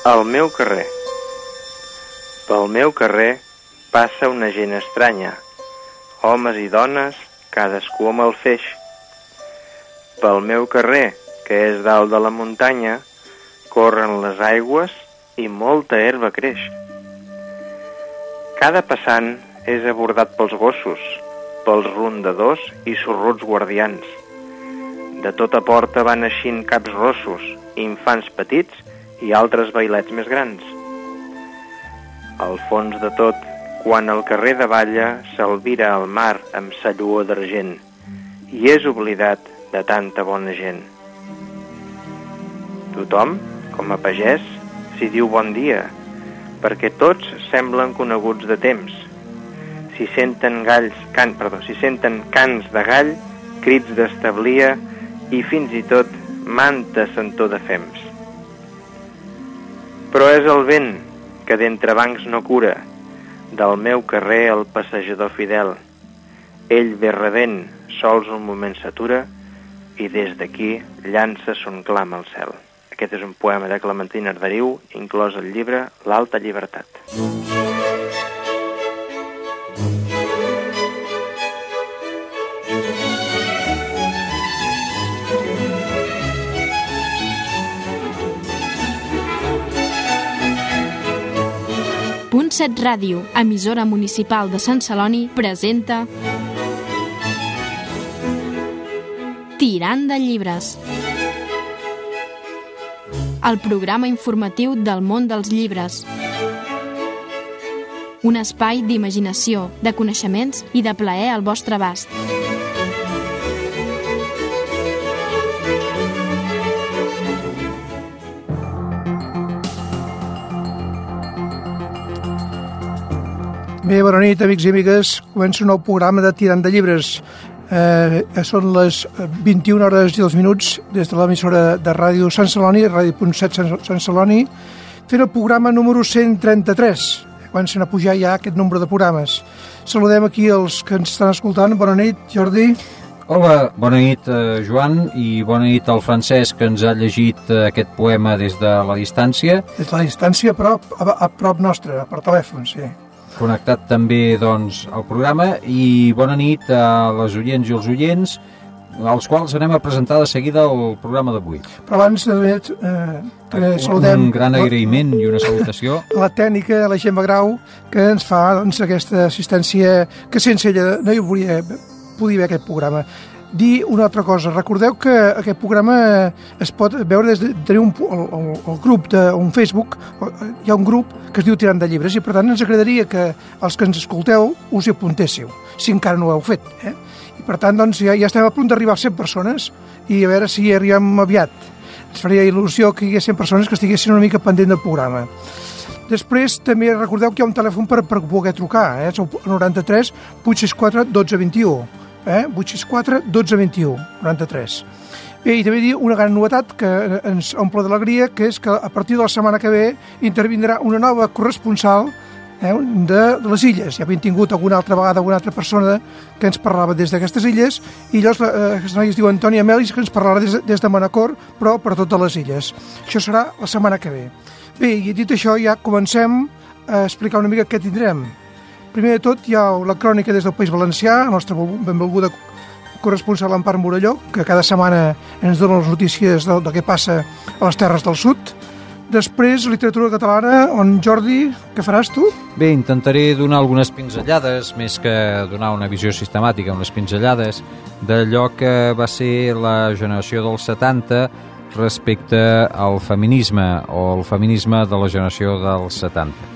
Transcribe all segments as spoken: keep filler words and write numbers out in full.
Al meu carrer. Pel meu carrer passa una gent estranya, homes i dones, cadascú amb el feix. Pel meu carrer, que és dalt de la muntanya, corren les aigües i molta herba creix. Cada passant és abordat pels gossos, pels rondadors i sorruts guardians. De tota porta van eixint caps rossos, infants petits i altres bailets més grans. Al fons de tot, quan el carrer davalla, s'albira el mar amb sa lluor d'argent i és oblidat de tanta bona gent. Tothom, com a pagès, s'hi diu bon dia, perquè tots semblen coneguts de temps. Si senten galls, can, perdó, si senten cants de gall, crits d'establia i fins i tot manta sentor de fems. Però és el vent que d'entrebancs no cura, del meu carrer el passejador fidel. Ell ve rebent, sols un moment s'atura i des d'aquí llança son clam al cel. Aquest és un poema de Clementina Arderiu, inclòs al llibre L'Alta Llibertat. Punt set Ràdio, emissora municipal de Sant Celoni, presenta Tirant de llibres, el programa informatiu del món dels llibres. Un espai d'imaginació, de coneixements i de plaer al vostre abast. Bé, bona nit, amics i amigues. Comença un nou programa de Tirant de llibres. Eh, són les vint-i-una hores i dos minuts des de l'emissora de ràdio Sant Celoni, ràdio punt set Sant Celoni, fent el programa número cent trenta-tres. Comencen a pujar ja aquest nombre de programes. Saludem aquí els que ens estan escoltant. Bona nit, Jordi. Hola, bona nit, eh, Joan, i bona nit al Francesc, que ens ha llegit eh, aquest poema des de la distància. Des de la distància, però a, a prop nostre, per telèfon, sí. Connectat també, doncs, al programa, i bona nit a les oients i els oients, als quals anem a presentar de seguida el programa d'avui. Però abans, eh, eh, saludem... Un gran agraïment i una salutació. La tècnica, la Gemma Grau, que ens fa doncs, aquesta assistència, que sense ella no hi hauria, podia haver aquest programa. Dir una altra cosa, recordeu que aquest programa es pot veure des de tenir un, el, el grup de un Facebook, hi ha un grup que es diu Tirant de llibres, i per tant ens agradaria que els que ens escolteu us hi apuntéssiu, si encara no ho heu fet. Eh? I per tant doncs, ja, ja estem a punt d'arribar a cent persones i a veure si hi arribem aviat. Ens faria il·lusió que hi hagués cent persones que estiguessin una mica pendent del programa. Després també recordeu que hi ha un telèfon per, per poder trucar, eh? És el noranta-tres vuit sis quatre dotze vint-i-u. Eh? vuit sis quatre dotze vint-i-u, noranta-tres. Bé, i també dir una gran novetat que ens omple d'alegria, que és que a partir de la setmana que ve intervindrà una nova corresponsal eh, de les illes. Ja havíem tingut alguna altra vegada alguna altra persona que ens parlava des d'aquestes illes, i llavors eh, aquesta noia es diu Antònia Melis, que ens parlarà des, des de Manacor, però per totes les illes. Això serà la setmana que ve. Bé, i dit això ja comencem a explicar una mica què tindrem. Primer de tot hi ha la crònica des del País Valencià, la nostra benvolguda corresponsal Empar Morelló, que cada setmana ens dona les notícies del, del que passa a les Terres del Sud. Després, literatura catalana, on Jordi, què faràs tu? Bé, intentaré donar algunes pinzellades, més que donar una visió sistemàtica, unes pinzellades d'allò que va ser la generació dels setanta respecte al feminisme, o el feminisme de la generació dels setanta.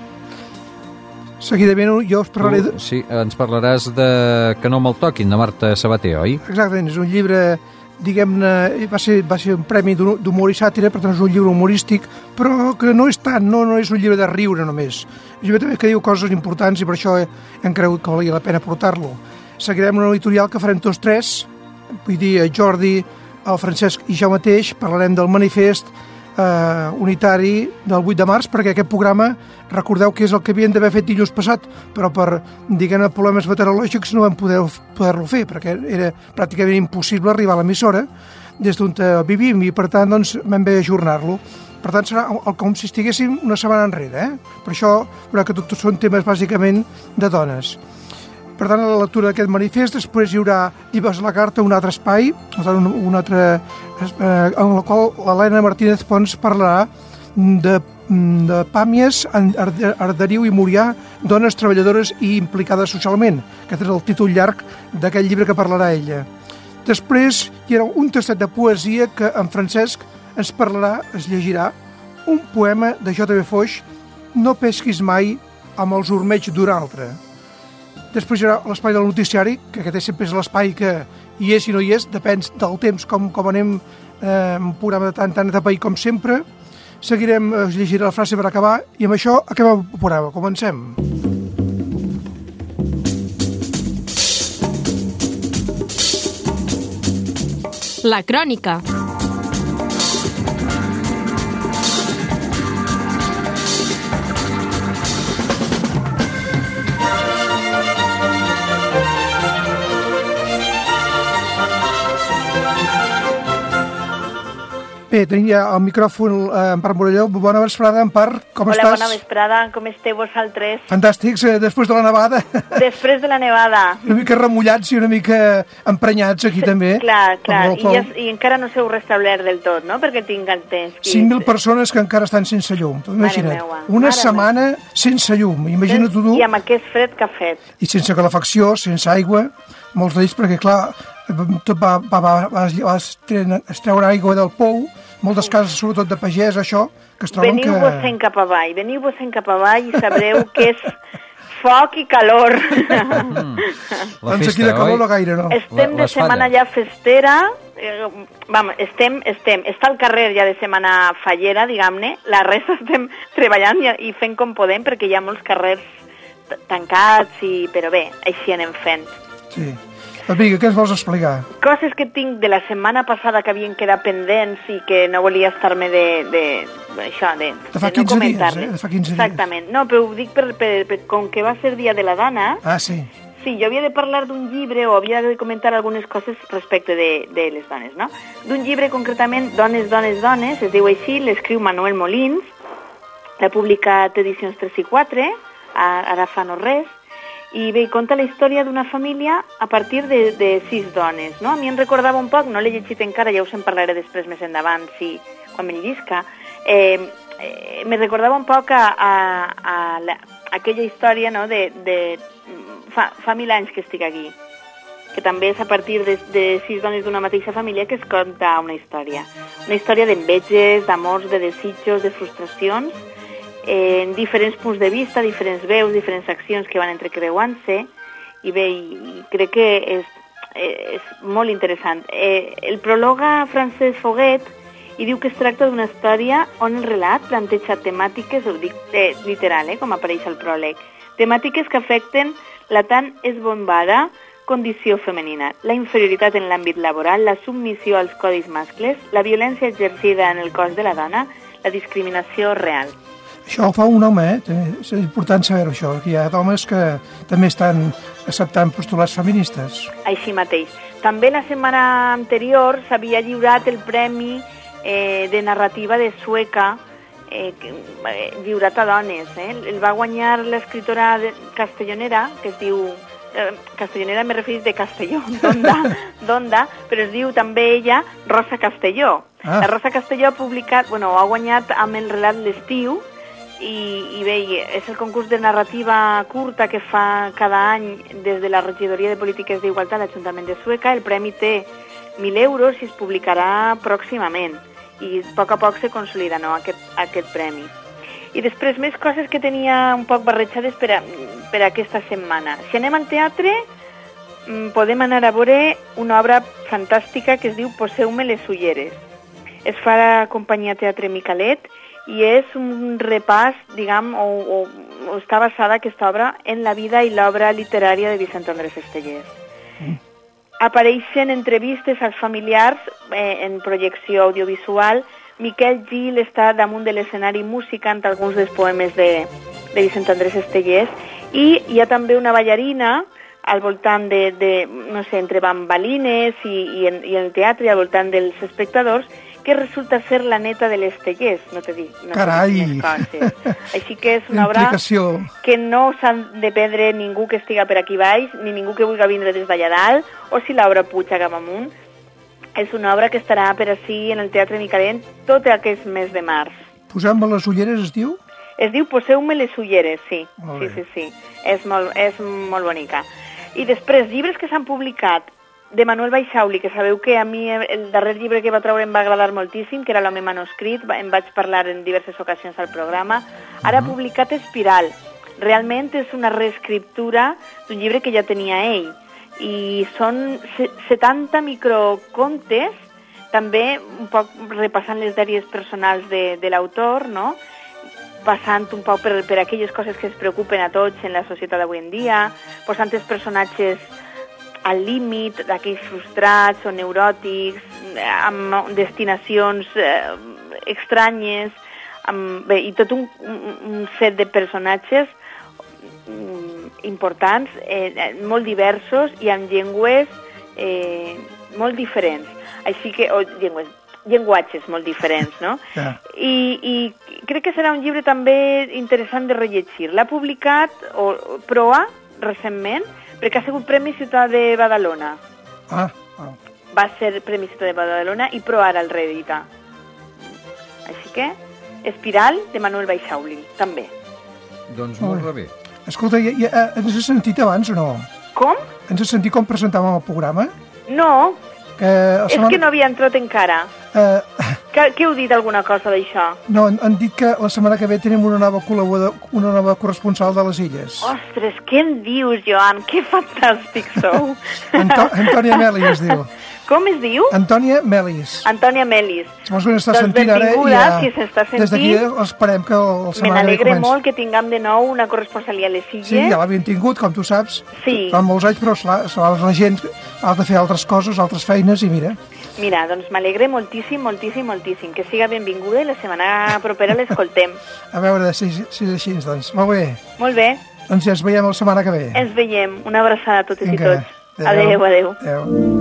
Seguidament jo us parlaré... Tu, sí, ens parlaràs de Que no me'l toquin, de Marta Sabater, oi? Exactament, és un llibre, diguem-ne, va ser, va ser un premi d'humor i sàtira, per tant és un llibre humorístic, però que no és tant, no, no és un llibre de riure només. És un llibre també que diu coses importants i per això hem cregut que valia la pena portar-lo. Seguirem una editorial que farem tots tres, vull dir, Jordi, el Francesc i jo mateix, parlarem del manifest eh, unitari del vuit de març, perquè aquest programa, recordeu que és el que havien d'haver fet dilluns passat, però per, diguem-ne, problemes meteorològics no vam poder, poder-lo fer, perquè era pràcticament impossible arribar a l'emissora des d'on vivim, i per tant doncs vam haver d'ajornar-lo. Per Per tant, serà el, com si estiguéssim una setmana enrere, eh? Per això, veurà que tots són temes bàsicament de dones. Per tant, a la lectura d'aquest manifest, després hi haurà Llibres a la carta, un altre espai, un, un altre, eh, en el qual l'Helena Martínez Pons parlarà de, de Pàmies, Arderiu i Murià, dones treballadores i implicades socialment. Aquest és el títol llarg d'aquest llibre que parlarà ella. Després hi haurà un tastet de poesia que en Francesc ens parlarà, es llegirà, un poema de J B Foix, No pesquis mai amb els ormeigs d'un altre. Després hi haurà l'espai del noticiari, que aquest sempre és l'espai que hi és i no hi és, depèn del temps, com, com anem eh, un programa de tant, tant etapa i com sempre. Seguirem, es llegirà la frase per acabar, i amb això acabem el programa. Comencem. La crònica. Bé, tenim ja el micròfon eh, Empar Morelló. Bona vesprada, Empar, com Hola, estàs? Hola, bona vesprada, com esteu vosaltres? Fantàstics, eh, després de la nevada. Després de la nevada. Una mica remullats i una mica emprenyats aquí també. Clar, clar, I, ja, i encara no s'heu restablert del tot, no?, perquè tinc el temps. cinc mil persones que encara estan sense llum. Imagina't, meua, una mare setmana meua. sense llum, imagina't tu. I amb aquest fred que ha fet. I sense calefacció, sense aigua, molts d'ells, perquè clar, tot va, va, va, va, va es treure aigua del pou, moltes cases, sobretot de pagès, això, que es troben veniu que... Veniu-vos en cap avall, veniu-vos en cap avall i sabreu que és foc i calor. Mm. Doncs aquí de calor no gaire, no. Estem de setmana ja festera, eh, vam, estem, estem, està al carrer ja de setmana fallera, diguem-ne, la resta estem treballant i, i fent com podem, perquè hi ha molts carrers tancats, i, però bé, així anem fent. Sí. Doncs vinga, què ens vols explicar? Coses que tinc de la setmana passada que havien quedat pendents i que no volia estar-me de, de, això, de, de fa de no quinze comentar-les. Dies, eh? De fa quinze Exactament. dies. No, però ho dic per, per, per, com que va ser Dia de la Dona. Ah, sí. Sí, jo havia de parlar d'un llibre o havia de comentar algunes coses respecte de, de les dones, no? D'un llibre concretament, Dones, Dones, Dones, es diu així, l'escriu Manuel Molins, l'ha publicat Edicions tres i quatre, ara fa no res, i bé, conta la història d'una família a partir de, de sis dones, no? A mi em recordava un poc, no l'he llegit encara, ja us en parlaré després més endavant, si, quan me llisca, eh, eh, me recordava un poc a, a, a, la, a aquella història, no?, de, de fa, fa mil anys que estic aquí, que també és a partir de, de sis dones d'una mateixa família que es conta una història. Una història d'enveges, d'amors, de desitjos, de frustracions, en diferents punts de vista, diferents veus, diferents accions que van entrecreuant-se, i bé, i crec que és, és molt interessant. Eh, el prologa Francesc Foguet i diu que es tracta d'una història on el relat planteja temàtiques, ho dic eh, literal, eh, com apareix al pròleg, temàtiques que afecten la tan esbombada condició femenina, la inferioritat en l'àmbit laboral, la submissió als codis mascles, la violència exercida en el cos de la dona, la discriminació real. Això ho fa un home, eh? És important saber-ho, això, que hi ha homes que també estan acceptant postulats feministes. Així mateix. També la setmana anterior s'havia lliurat el Premi eh, de Narrativa de Sueca, eh, lliurat a dones. Eh? El va guanyar l'escriptora castellonera, que es diu... Eh, castellonera m'he referit de Castelló, d'Onda, d'Onda, però es diu també ella Rosa Castelló. Ah. La Rosa Castelló ha publicat, bueno, ha guanyat amb el relat L'estiu, I, i bé, és el concurs de narrativa curta que fa cada any des de la Regidoria de Polítiques d'Igualtat a l'Ajuntament de Sueca. El premi té mil euros i es publicarà pròximament i a poc a poc se consolida, no, aquest, aquest premi. I després més coses que tenia un poc barrejades per, a, per a aquesta setmana. Si anem al teatre, podem anar a veure una obra fantàstica que es diu Poseu-me les ulleres. Es fa a la companyia Teatre Micalet i és un repàs, diguem, o, o, o està basada aquesta obra en la vida i l'obra literària de Vicent Andrés Estellés. Mm. Apareixen entrevistes als familiars eh, en projecció audiovisual. Miquel Gil està damunt de l'escenari musicant alguns dels poemes de, de Vicent Andrés Estellés, i hi ha també una ballarina al voltant de, de no sé, entre bambalines i, i, en, i en el teatre, al voltant dels espectadors, que resulta ser la neta de l'Estellers, no te dic. No Carai! Te dic més coses. Així que és una obra que no s'han de perdre ningú que estiga per aquí baix, ni ningú que vulgui vindre des d'allà dalt, o si l'obra puja cap amunt. És una obra que estarà per ací en el Teatre Micalent tot aquest mes de març. Posem-me les ulleres, es diu? Es diu Poseu-me les ulleres, sí. Sí, sí, sí. És molt, és molt bonica. I després, llibres que s'han publicat de Manuel Baixauli, que sabeu que a mi el darrer llibre que va treure em va agradar moltíssim, que era L'home manuscrit, em vaig parlar en diverses ocasions al programa. Ara ha publicat Espiral. Realment és una reescriptura d'un llibre que ja tenia ell. I són setanta microcontes, també un poc repassant les dèries personals de, de l'autor, no?, passant un poc per, per aquelles coses que ens preocupen a tots en la societat d'avui en dia, posant els personatges al límit d'aquells frustrats o neuròtics, amb destinacions eh, estranyes, amb, bé, i tot un, un, un set de personatges importants, eh, molt diversos i amb llengües eh, molt diferents. Així que, o llengües, llenguatges molt diferents, no? Yeah. I, I crec que serà un llibre també interessant de rellegir. L'ha publicat o, Proa recentment, perquè ha sigut Premi Ciutat de Badalona. Ah, ah. Va ser Premi Ciutat de Badalona i Proa ara el reedita. Així que, Espiral, de Manuel Baixauli, també. Doncs molt oh. bé. Escolta, ja, ja, ens has sentit abans o no? Com? Ens has sentit com presentàvem el programa? No, que és setmana... que no havia entrat encara. Uh... Que, què heu dit alguna cosa d'això? No, han dit que la setmana que ve tenim una nova col·laborador, una nova corresponsal de les Illes. Ostres, què em dius, Joan? Que fantàstic sou! Anto Antònia Melis es diu. Com es diu? Antònia Melis. Antònia Melis. Segons que n'està doncs sentint ara, i ja, si s'està sentint, des d'aquí esperem que el setmana me n'alegre molt que tinguem de nou una corresponsalia a les Illes. Sí, ja l'havíem tingut, com tu saps, sí. Fa molts anys, però la, la gent ha de fer altres coses, altres feines, i mira. Mira, doncs m'alegre moltíssim, moltíssim, moltíssim. Que siga benvinguda i la setmana propera l'escoltem. A veure si, si és així, doncs. Molt bé. Molt bé. Doncs ja ens veiem la setmana que ve. Ens veiem. Una abraçada a totes Vinga. I tots. Adéu, adéu. Adéu.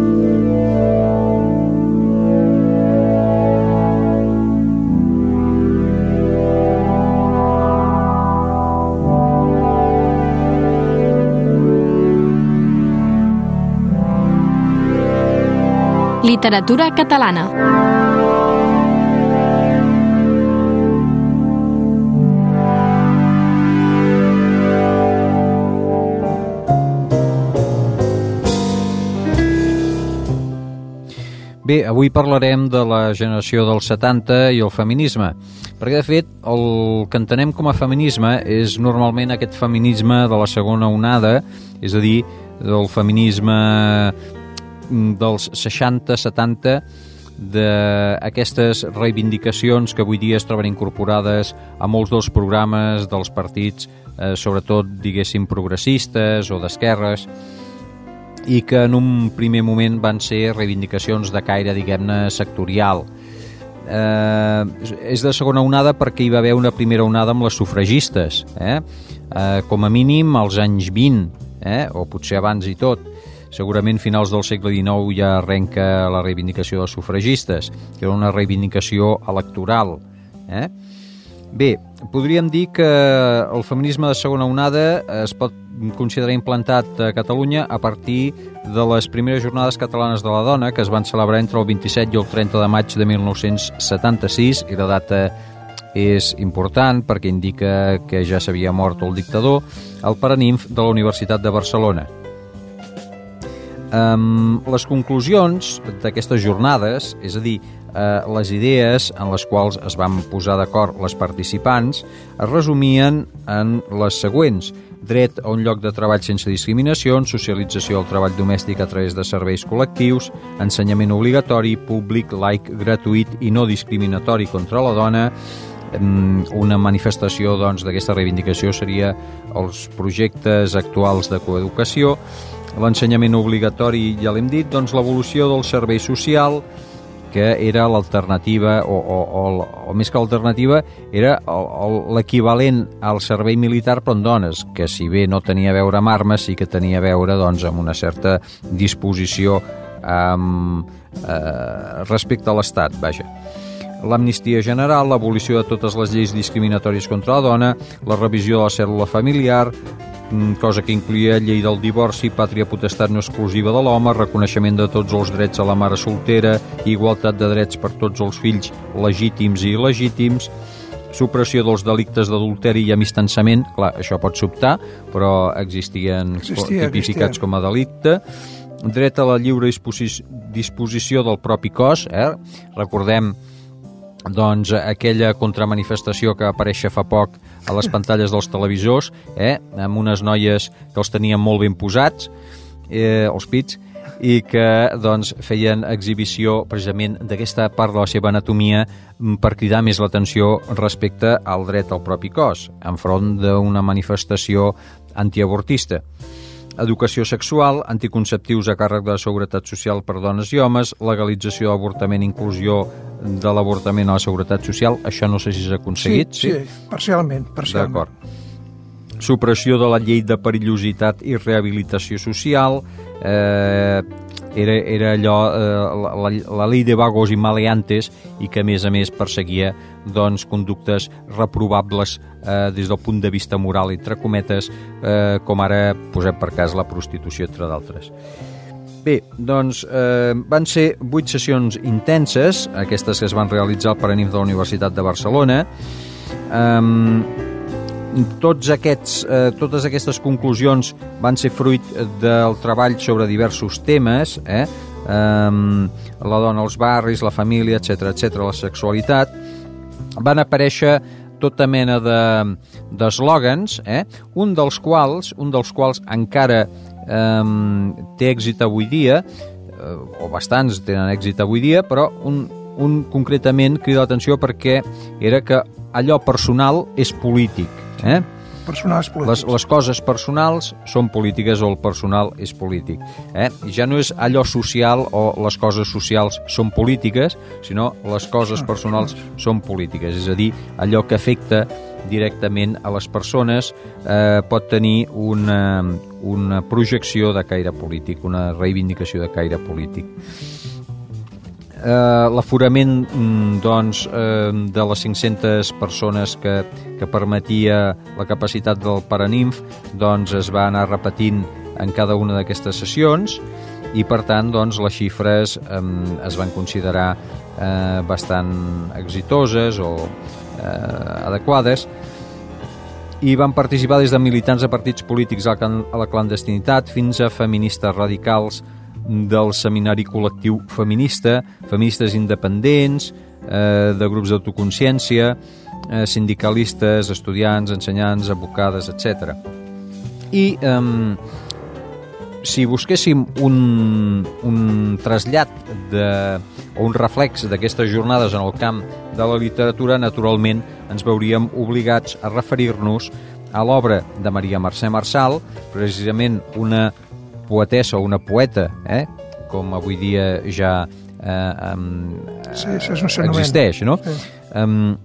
Literatura catalana. Bé, avui parlarem de la generació dels setanta i el feminisme, perquè de fet el que entenem com a feminisme és normalment aquest feminisme de la segona onada, és a dir, del feminisme dels seixanta setanta, d'aquestes reivindicacions que avui dia es troben incorporades a molts dels programes dels partits, eh, sobretot, diguéssim, progressistes o d'esquerres, i que en un primer moment van ser reivindicacions de caire, diguem-ne, sectorial. Eh, és de segona onada perquè hi va haver una primera onada amb les sufragistes, eh? Eh, com a mínim als anys vint, eh? O potser abans i tot. Segurament finals del segle dinou ja arrenca la reivindicació dels sufragistes, que era una reivindicació electoral. Eh? Bé, podríem dir que el feminisme de segona onada es pot considerar implantat a Catalunya a partir de les primeres jornades catalanes de la dona, que es van celebrar entre el vint-i-set i el trenta de maig de mil nou-cents setanta-sis, i la data és important perquè indica que ja s'havia mort el dictador, el Paraninf de la Universitat de Barcelona. Um, les conclusions d'aquestes jornades, és a dir, uh, les idees en les quals es van posar d'acord les participants, es resumien en les següents: dret a un lloc de treball sense discriminacions, socialització del treball domèstic a través de serveis col·lectius, ensenyament obligatori, públic, laic, gratuït i no discriminatori contra la dona. Um, una manifestació doncs, d'aquesta reivindicació seria els projectes actuals de coeducació. L'ensenyament obligatori, ja l'hem dit, doncs l'evolució del servei social, que era l'alternativa, o, o, o, o més que l'alternativa, era l'equivalent al servei militar però en dones, que si bé no tenia a veure amb armes, sí que tenia a veure doncs, amb una certa disposició um, uh, respecte a l'Estat, vaja. L'amnistia general, l'abolició de totes les lleis discriminatòries contra la dona, la revisió de la cèl·lula familiar, cosa que incloïa llei del divorci, pàtria potestat no exclusiva de l'home, reconeixement de tots els drets a la mare soltera, igualtat de drets per tots els fills legítims i il·legítims, supressió dels delictes d'adulteri i amistançament, clar, això pot sobtar, però existien existia, tipificats existia. com a delicte, dret a la lliure disposició del propi cos, eh? Recordem doncs aquella contramanifestació que va aparèixer fa poc a les pantalles dels televisors, eh? Amb unes noies que els tenien molt ben posats, eh, els pits, i que doncs, feien exhibició precisament d'aquesta part de la seva anatomia per cridar més l'atenció respecte al dret al propi cos, enfront d'una manifestació antiavortista. Educació sexual, anticonceptius a càrrec de la seguretat social per dones i homes, legalització de l'avortament, inclusió de l'avortament a la seguretat social, això no sé si s'ha aconseguit. Sí, sí, sí, parcialment, parcialment. D'acord. Supressió de la llei de perillositat i rehabilitació social, eh, era, era allò, eh, la, la, la llei de vagos i maleantes, i que a més a més perseguia doncs, conductes reprovables eh, des del punt de vista moral, entre cometes, eh, com ara posem per cas la prostitució, entre d'altres. Bé, doncs eh, van ser vuit sessions intenses, aquestes que es van realitzar al Paranimf de la Universitat de Barcelona. Eh, tots aquests, eh, totes aquestes conclusions van ser fruit del treball sobre diversos temes, eh? Um, la dona als barris, la família, etcètera, etcètera, la sexualitat. Van aparèixer tota mena d'eslògans, eh? un dels quals un dels quals encara um, té èxit avui dia, eh, o bastants tenen èxit avui dia, però un, un concretament crida l'atenció perquè era que allò personal és polític. Eh? Personals polítics. Les, les coses personals són polítiques o el personal és polític. Eh? I ja no és allò social o les coses socials són polítiques, sinó les coses personals són polítiques. És a dir, allò que afecta directament a les persones eh, pot tenir una, una projecció de caire polític, una reivindicació de caire polític. Uh, l'aforament doncs, uh, de les cinc-centes persones que, que permetia la capacitat del Paranimf doncs, es va anar repetint en cada una d'aquestes sessions i per tant doncs, les xifres um, es van considerar uh, bastant exitoses o uh, adequades i van participar des de militants de partits polítics a la clandestinitat fins a feministes radicals del seminari col·lectiu feminista, feministes independents, eh, de grups d'autoconsciència, eh, sindicalistes, estudiants, ensenyants, advocades, etcètera. I eh, si busquéssim un, un trasllat de, o un reflex d'aquestes jornades en el camp de la literatura, naturalment ens veuríem obligats a referir-nos a l'obra de Maria Mercè Marçal, precisament una poetessa o una poeta, eh? com avui dia ja eh, um, sí, no existeix, no? Sí. Um,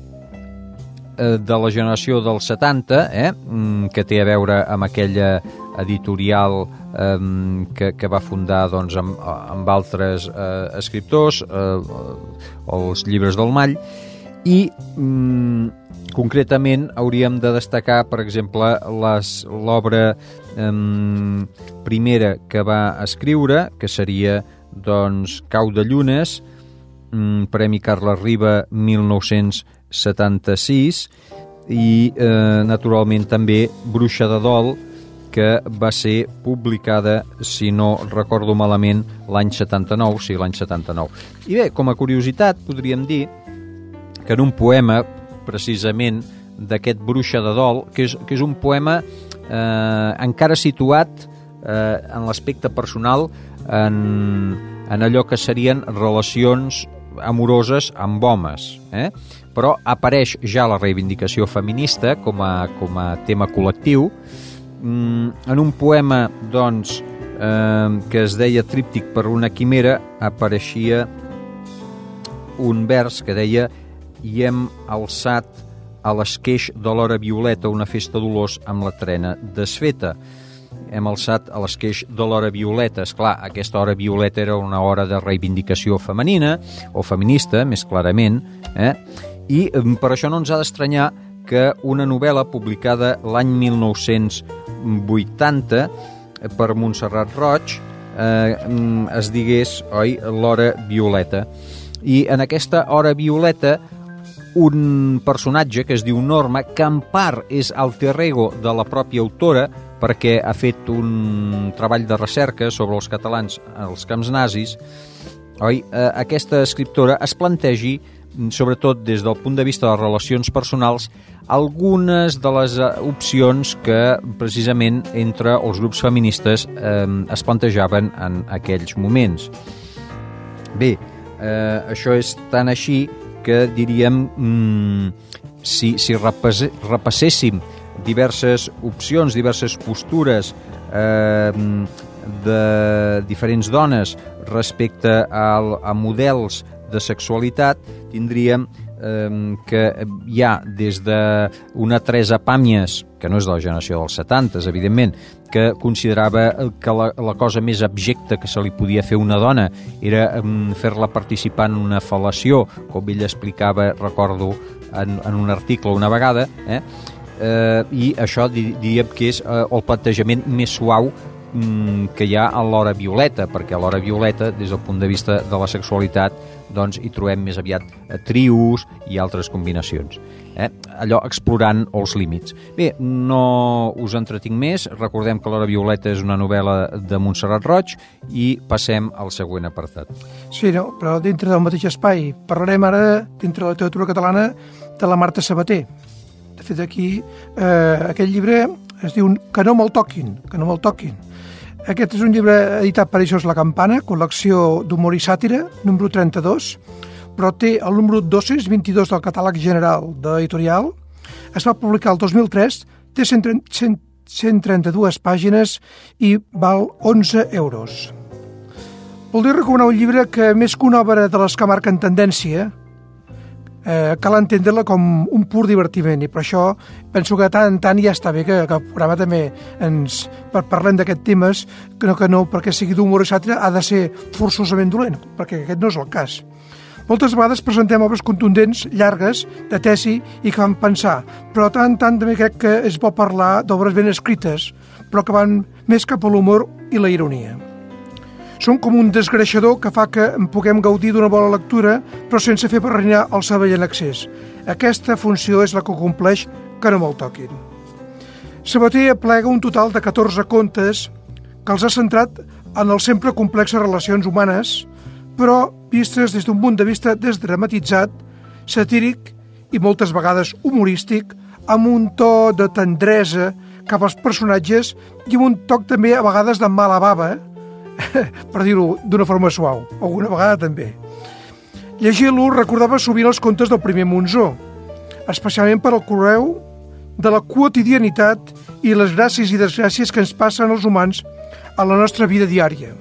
de la generació dels setanta, eh? que té a veure amb aquella editorial um, que, que va fundar doncs, amb, amb altres eh, escriptors, eh, els llibres del Mall, i um, concretament hauríem de destacar, per exemple, l'obra eh, primera que va escriure, que seria doncs, Cau de Llunes, eh, Premi Carles Riba mil nou-cents setanta-sis, i eh, naturalment també Bruixa de Dol, que va ser publicada, si no recordo malament, l'any setanta-nou, sí, l'any setanta-nou. I bé, com a curiositat, podríem dir que en un poema precisament d'aquest Bruixa de Dol, que és, que és un poema eh, encara situat eh, en l'aspecte personal en, en allò que serien relacions amoroses amb homes, eh? Però apareix ja la reivindicació feminista com a, com a tema col·lectiu. Mm, en un poema doncs, eh, que es deia Tríptic per una quimera, apareixia un vers que deia: i hem alçat a l'esqueix de l'hora violeta una festa d'olors amb la trena desfeta. hem alçat a l'esqueix de l'hora violeta. Esclar, aquesta hora violeta era una hora de reivindicació femenina, o feminista, més clarament, eh? I per això no ens ha d'estranyar que una novel·la publicada l'any mil nou-cents vuitanta per Montserrat Roig eh, es digués, oi, l'hora violeta. I en aquesta hora violeta un personatge que es diu Norma, que en part és alter ego de la pròpia autora, perquè ha fet un treball de recerca sobre els catalans als camps nazis, oi? Eh, aquesta escriptora es plantegi, sobretot des del punt de vista de les relacions personals, algunes de les opcions que precisament entre els grups feministes eh, es plantejaven en aquells moments. Bé, eh, això és tan així que diríem, mmm, si, si repasse, repasséssim diverses opcions, diverses postures eh, de diferents dones respecte a, a models de sexualitat, tindríem eh, que hi ha des d'una Teresa Pàmies, que no és de la generació dels setanta, evidentment, que considerava que la, la cosa més abjecta que se li podia fer a una dona era um, fer-la participar en una fel·lació, com ella explicava, recordo, en, en un article una vegada, eh? Eh, i això diríem que és eh, el plantejament més suau mm, que hi ha a l'hora violeta, perquè a l'hora violeta, des del punt de vista de la sexualitat, doncs hi trobem més aviat trios i altres combinacions. Eh? Allò explorant els límits. Bé, no us entretinc més. Recordem que l'hora violeta és una novel·la de Montserrat Roig i passem al següent apartat. Sí, no, però dintre del mateix espai. Parlarem ara, dintre de la literatura catalana, de la Marta Sabater. De fet, aquí, eh, aquest llibre es diu Que no me'l toquin, que no me'l toquin. Aquest és un llibre editat per Eixos La Campana, col·lecció d'humor i sàtira, número trenta-dos, però té el número dos-cents vint-i-dos del catàleg general de l'editorial. Es va publicar el dos mil tres, té cent trenta-dues pàgines i val onze euros. Voldria recomanar un llibre que, més que una obra de les que marquen tendència, eh, cal entendre-la com un pur divertiment, i per això penso que tant en tant ja està bé que, que el programa també ens per parlem d'aquests temes, que no, que no perquè sigui d'humor i sàtira ha de ser forçosament dolent, perquè aquest no és el cas. Moltes vegades presentem obres contundents, llargues, de tesi i que fan pensar, però tant en tant també crec que és bo parlar d'obres ben escrites, però que van més cap a l'humor i la ironia. Són com un desgreixador que fa que en puguem gaudir d'una bona lectura, però sense fer barrejar el cervell en excés. Aquesta funció és la que compleix Que no me'l toquin. Sabater aplega un total de catorze contes que els ha centrat en les sempre complexes relacions humanes, però vistes des d'un punt de vista desdramatitzat, satíric i moltes vegades humorístic, amb un to de tendresa cap als personatges i amb un toc també a vegades de mala bava, per dir-ho d'una forma suau, alguna vegada també. Llegir-lo recordava sovint els contes del primer Monzó, especialment per al correu de la quotidianitat i les gràcies i desgràcies que ens passen als humans a la nostra vida diària.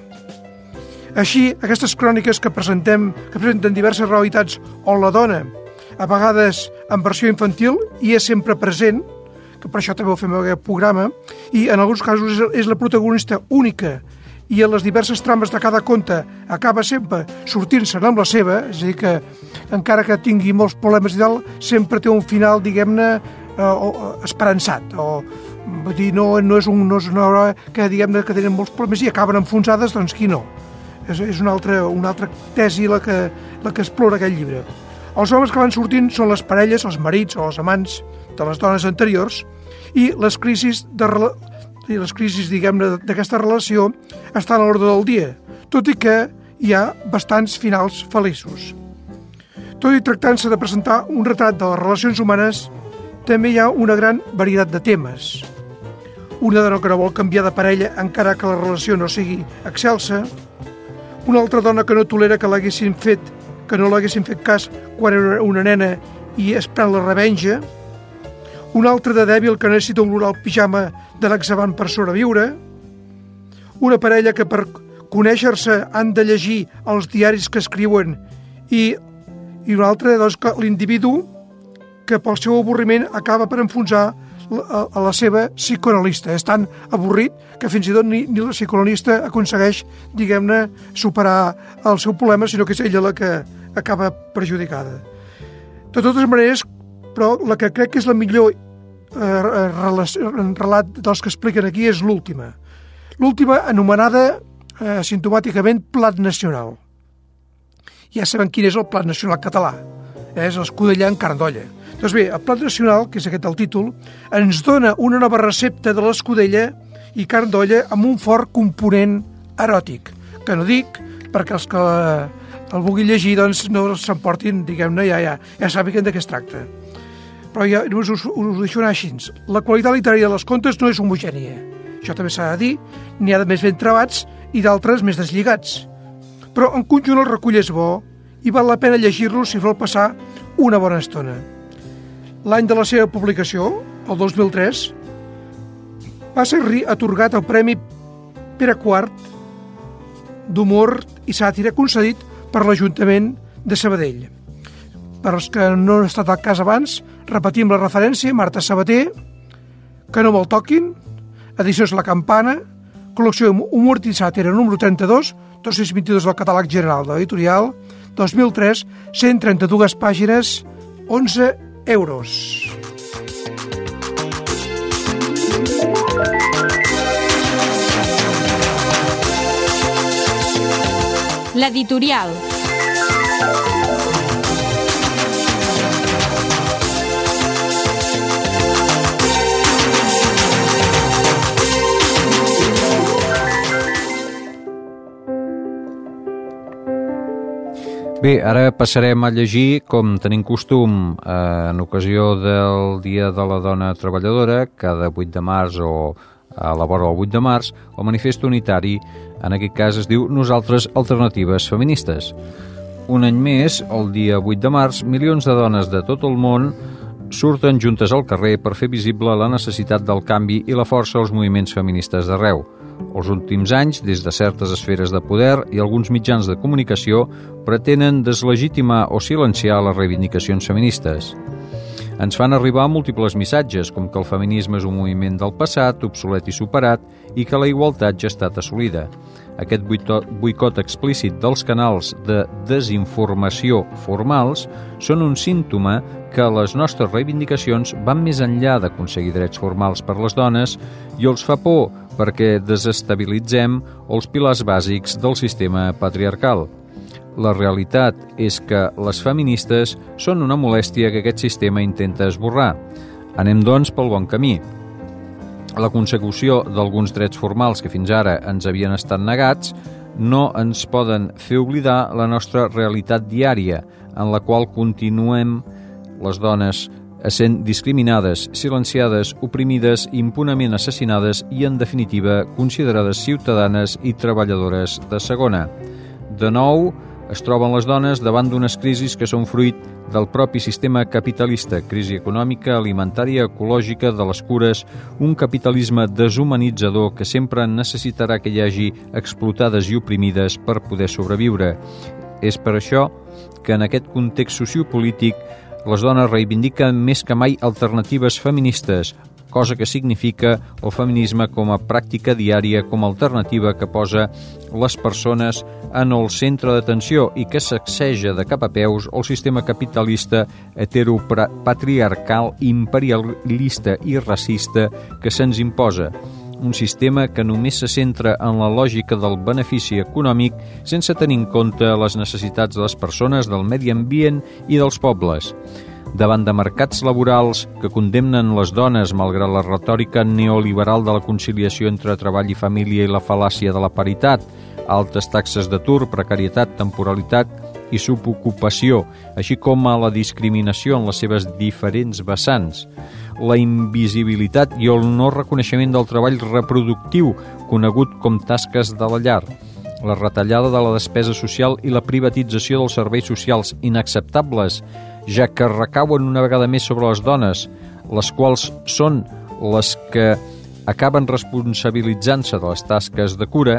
Així, aquestes cròniques que presentem, que presenten diverses realitats on la dona, a vegades en versió infantil, i és sempre present, que per això també ho fem en aquest programa, i en alguns casos és la protagonista única, i en les diverses trames de cada conte acaba sempre sortint-se'n amb la seva, és a dir que encara que tingui molts problemes i tal, sempre té un final, diguem-ne, eh, esperançat, o vull dir, no, no, és un, no és una hora que diguem-ne que tenen molts problemes i acaben enfonsades, doncs qui no? És, és una, altra, una altra tesi la que, la que explora aquest llibre. Els homes que van sortint són les parelles, els marits o els amants de les dones anteriors, i les crisis de i les crisis, diguem-ne, d'aquesta relació estan a l'ordre del dia, tot i que hi ha bastants finals feliços. Tot i tractant-se de presentar un retrat de les relacions humanes, també hi ha una gran varietat de temes. Una dona que no vol canviar de parella encara que la relació no sigui excelsa, una altra dona que no tolera que l'haguessin fet, que no l'haguessin fet cas quan era una nena i es pren la revenja, un altre de dèbil que necessita olorar el pijama de l'exavant per sobreviure, una parella que per conèixer-se han de llegir els diaris que escriuen i, i un altre, doncs, que l'individu que pel seu avorriment acaba per enfonsar a, a la seva psicoanalista. És tan avorrit que fins i tot ni, ni la psicoanalista aconsegueix, diguem-ne, superar el seu problema, sinó que és ella la que acaba perjudicada. De totes maneres, però la que crec que és la millor eh, relat dels que expliquen aquí és l'última. L'última anomenada eh, simptomàticament Plat Nacional. Ja sabem quin és el Plat Nacional català. És l'escudella en carn d'olla. Doncs bé, el Plat Nacional, que és aquest el títol, ens dona una nova recepta de l'escudella i carn d'olla amb un fort component eròtic, que no dic perquè els que el vulguin llegir doncs no s'emportin, diguem-ne, ja, ja, ja sàpiguen de què es tracta. Però ja us, us, us ho deixo anar així. La qualitat literària dels contes no és homogènia. Això també s'ha de dir, n'hi ha de més ben trebats i d'altres més deslligats. Però en conjunt el recull és bo i val la pena llegir-lo si vol passar una bona estona. L'any de la seva publicació, el dos mil tres, va ser atorgat el Premi Pere quart d'Humor i Sàtira concedit per l'Ajuntament de Sabadell. Per als que no han estat al cas abans, repetim la referència: Marta Sabater, Que no me'l toquin, Edicions La Campana, col·lecció Humor i Sàtira número trenta-dos, dos-cents vint-i-dos del catàleg general de l'editorial, dos mil tres, cent trenta-dues pàgines, onze euros. L'editorial. Bé, ara passarem a llegir, com tenim costum, eh, en ocasió del Dia de la Dona Treballadora, cada vuit de març o a la vora del vuit de març, el manifest unitari, en aquest cas es diu Nosaltres Alternatives Feministes. Un any més, el dia vuit de març, milions de dones de tot el món surten juntes al carrer per fer visible la necessitat del canvi i la força als moviments feministes d'arreu. Els últims anys, des de certes esferes de poder i alguns mitjans de comunicació, pretenen deslegitimar o silenciar les reivindicacions feministes. Ens fan arribar múltiples missatges, com que el feminisme és un moviment del passat, obsolet i superat, i que la igualtat ja ha estat assolida. Aquest boicot explícit dels canals de desinformació formals són un símptoma que les nostres reivindicacions van més enllà d'aconseguir drets formals per les dones i els fa por perquè desestabilitzem els pilars bàsics del sistema patriarcal. La realitat és que les feministes són una molèstia que aquest sistema intenta esborrar. Anem, doncs, pel bon camí. La consecució d'alguns drets formals que fins ara ens havien estat negats no ens poden fer oblidar la nostra realitat diària, en la qual continuem les dones essent discriminades, silenciades, oprimides, impunament assassinades i, en definitiva, considerades ciutadanes i treballadores de segona. De nou, es troben les dones davant d'unes crisis que són fruit del propi sistema capitalista, crisi econòmica, alimentària, ecològica, de les cures, un capitalisme deshumanitzador que sempre necessitarà que hi hagi explotades i oprimides per poder sobreviure. És per això que en aquest context sociopolític les dones reivindiquen més que mai alternatives feministes, cosa que significa el feminisme com a pràctica diària, com a alternativa que posa les persones en el centre d'atenció i que sacseja de cap a peus el sistema capitalista heteropatriarcal, imperialista i racista que se'ns imposa. Un sistema que només se centra en la lògica del benefici econòmic sense tenir en compte les necessitats de les persones, del medi ambient i dels pobles. Davant de mercats laborals que condemnen les dones malgrat la retòrica neoliberal de la conciliació entre treball i família i la fal·làcia de la paritat, altes taxes d'atur, precarietat, temporalitat i subocupació, així com a la discriminació en les seves diferents vessants, la invisibilitat i el no reconeixement del treball reproductiu, conegut com tasques de la llar, la retallada de la despesa social i la privatització dels serveis socials inacceptables, ja que recauen una vegada més sobre les dones, les quals són les que acaben responsabilitzant-se de les tasques de cura.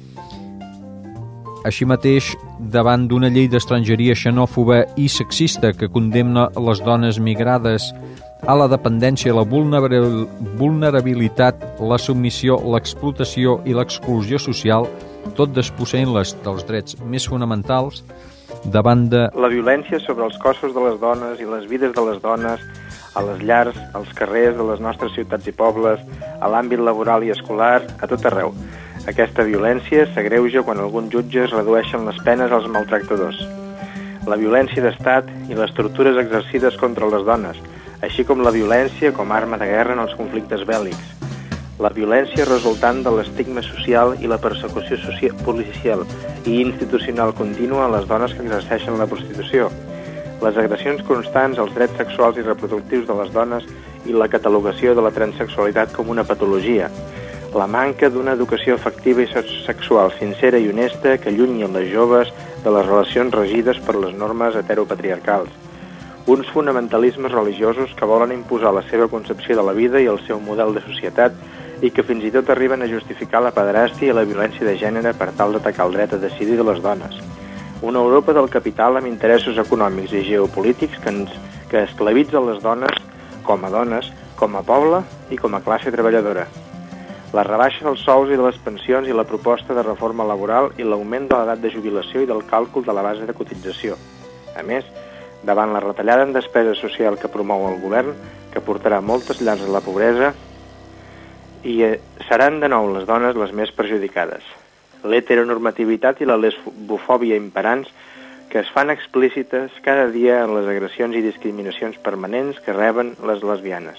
Així mateix, davant d'una llei d'estrangeria xenòfoba i sexista que condemna les dones migrades a la dependència, la vulnerabilitat, la submissió, l'explotació i l'exclusió social, tot desposseint-les dels drets més fonamentals davant de... La violència sobre els cossos de les dones i les vides de les dones, a les llars, als carrers de les nostres ciutats i pobles, a l'àmbit laboral i escolar, a tot arreu. Aquesta violència s'agreuja quan alguns jutges redueixen les penes als maltractadors. La violència d'estat i les tortures exercides contra les dones, així com la violència com a arma de guerra en els conflictes bèl·lics. La violència resultant de l'estigma social i la persecució social, policial i institucional contínua a les dones que exerceixen la prostitució. Les agressions constants als drets sexuals i reproductius de les dones i la catalogació de la transsexualitat com una patologia. La manca d'una educació afectiva i sexual sincera i honesta que allunyi les joves de les relacions regides per les normes heteropatriarcals. Uns fonamentalismes religiosos que volen imposar la seva concepció de la vida i el seu model de societat i que fins i tot arriben a justificar la pederàstia i la violència de gènere per tal d'atacar el dret a decidir de les dones. Una Europa del capital amb interessos econòmics i geopolítics que, ens, que esclavitza les dones com a dones, com a poble i com a classe treballadora. La rebaixa dels sous i de les pensions i la proposta de reforma laboral i l'augment de l'edat de jubilació i del càlcul de la base de cotització. A més, davant la retallada en despesa social que promou el govern, que portarà moltes llars a la pobresa, i seran de nou les dones les més perjudicades. L'heteronormativitat i la lesbofòbia imperants que es fan explícites cada dia en les agressions i discriminacions permanents que reben les lesbianes.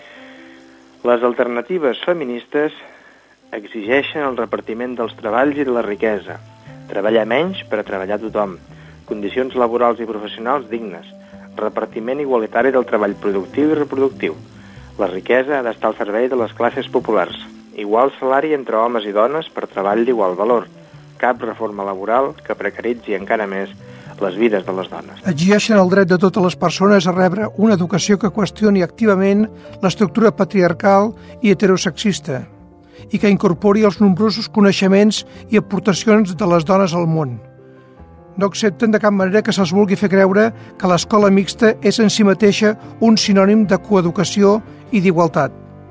Les alternatives feministes exigeixen el repartiment dels treballs i de la riquesa, treballar menys per a treballar tothom, condicions laborals i professionals dignes, repartiment igualitari del treball productiu i reproductiu. La riquesa ha d'estar al servei de les classes populars, igual salari entre homes i dones per treball d'igual valor, cap reforma laboral que precaritzi encara més les vides de les dones. Exigeixen el dret de totes les persones a rebre una educació que qüestioni activament l'estructura patriarcal i heterosexista i que incorpori els nombrosos coneixements i aportacions de les dones al món. No accepten de cap manera que se'ls vulgui fer creure que l'escola mixta és en si mateixa un sinònim de coeducació i d'igualtat.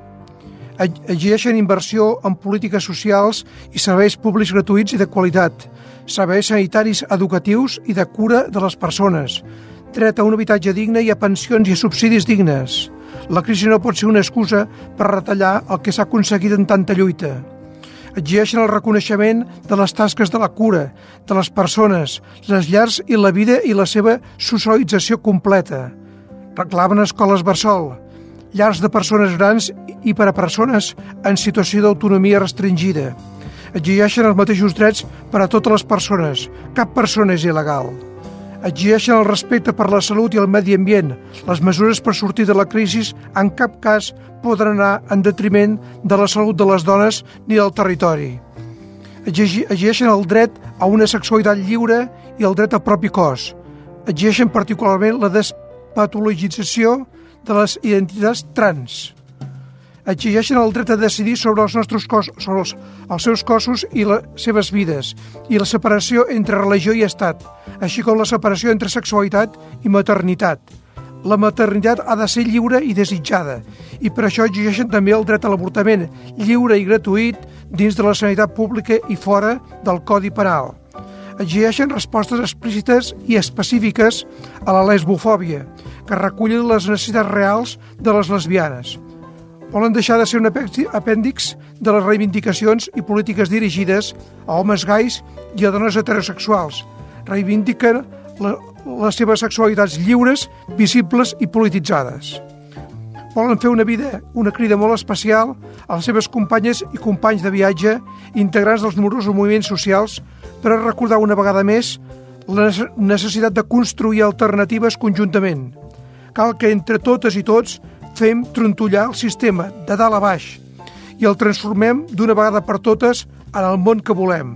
Exigeixen inversió en polítiques socials i serveis públics gratuïts i de qualitat, serveis sanitaris educatius i de cura de les persones, dret a un habitatge digne i a pensions i a subsidis dignes. La crisi no pot ser una excusa per retallar el que s'ha aconseguit en tanta lluita. Exigeixen el reconeixement de les tasques de la cura, de les persones, les llars i la vida i la seva socialització completa. Reclamen escoles bressol, llars de persones grans i per a persones en situació d'autonomia restringida. Exigeixen els mateixos drets per a totes les persones, cap persona és il·legal. Exigeixen el respecte per la salut i el medi ambient. Les mesures per sortir de la crisi en cap cas poden anar en detriment de la salut de les dones ni del territori. Exigeixen el dret a una sexualitat lliure i el dret al propi cos. Exigeixen particularment la despatologització de les identitats trans. Exigeixen el dret a decidir sobre els nostres cos, sobre els, els seus cossos i les seves vides, i la separació entre religió i estat, així com la separació entre sexualitat i maternitat. La maternitat ha de ser lliure i desitjada, i per això exigeixen també el dret a l'avortament lliure i gratuït dins de la sanitat pública i fora del Codi Penal. Exigeixen respostes explícites i específiques a la lesbofòbia, que recullen les necessitats reals de les lesbianes. Volen deixar de ser un apèndix de les reivindicacions i polítiques dirigides a homes gais i a dones heterosexuals. Reivindiquen la, les seves sexualitats lliures, visibles i polititzades. Volen fer una vida, una crida molt especial a les seves companyes i companys de viatge, integrants dels nombrosos moviments socials, per a recordar una vegada més la necessitat de construir alternatives conjuntament. Cal que entre totes i tots fem trontollar el sistema de dalt a baix i el transformem d'una vegada per totes en el món que volem.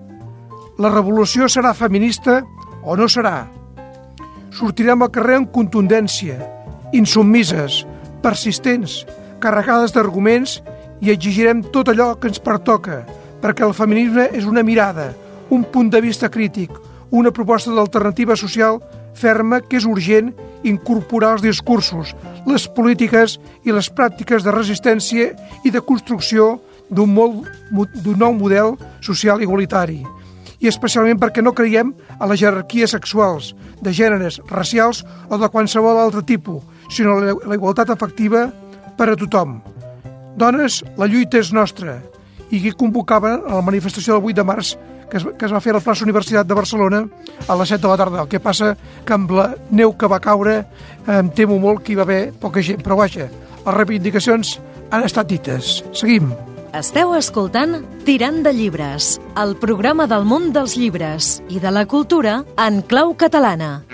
La revolució serà feminista o no serà. Sortirem al carrer amb contundència, insubmises, persistents, carregades d'arguments i exigirem tot allò que ens pertoca, perquè el feminisme és una mirada, un punt de vista crític, una proposta d'alternativa social ferma que és urgent incorporar els discursos, les polítiques i les pràctiques de resistència i de construcció d'un nou model social igualitari. I especialment perquè no creiem a les jerarquies sexuals, de gèneres, racials o de qualsevol altre tipus, sinó a la igualtat efectiva per a tothom. Dones, la lluita és nostra. I qui convocava a la manifestació del vuit de març que es, que es va fer a la plaça Universitat de Barcelona a les set de la tarda. El que passa que amb la neu que va caure em temo molt que hi va haver poca gent, però vaja, les reivindicacions han estat dites. Seguim. Esteu escoltant Tirant de llibres, el programa del món dels llibres i de la cultura en clau catalana.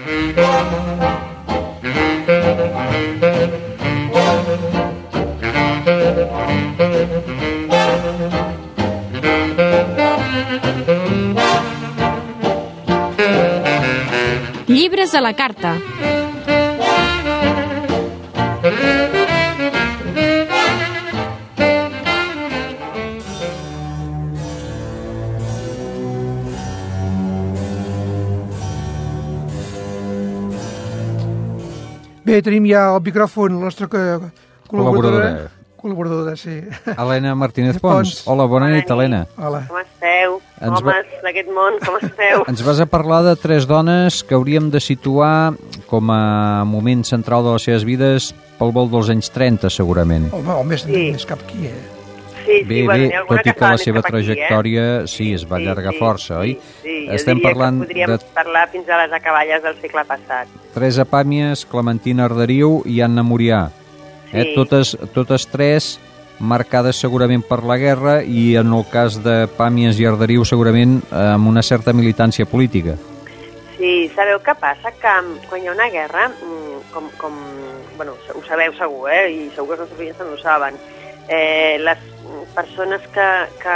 Llibres a la carta. Bé, tenim ja al micròfon la nostra col·laboradora. Col·laboradora. Col·laboradora, sí. Helena Martínez Pons. Hola, bona nit, Helena. Hola. Com esteu? Ens Homes va- d'aquest món, com esteu? Ens vas a parlar de tres dones que hauríem de situar com a moment central de les seves vides pel vol dels anys trenta, segurament. Home, o més, Sí. més cap aquí, eh? Sí, sí, Bé, bueno, bé, n'hi ha alguna tot i que estava la més seva cap aquí, trajectòria eh? sí, es va Sí, allargar sí, força, oi? Sí, sí. Estem jo diria parlant que podríem de parlar fins a les acaballes del segle passat. Teresa Pàmies, Clementina Arderiu i Anna Murià. Eh? Sí. Totes, totes tres marcades segurament per la guerra i en el cas de Pàmies i Arderiu segurament eh, amb una certa militància política. Sí, sabeu què passa? Que mm, quan hi ha una guerra, mm, com, com bueno, ho sabeu segur, eh? I segur que els nostres oients també ho saben, eh, les persones que, que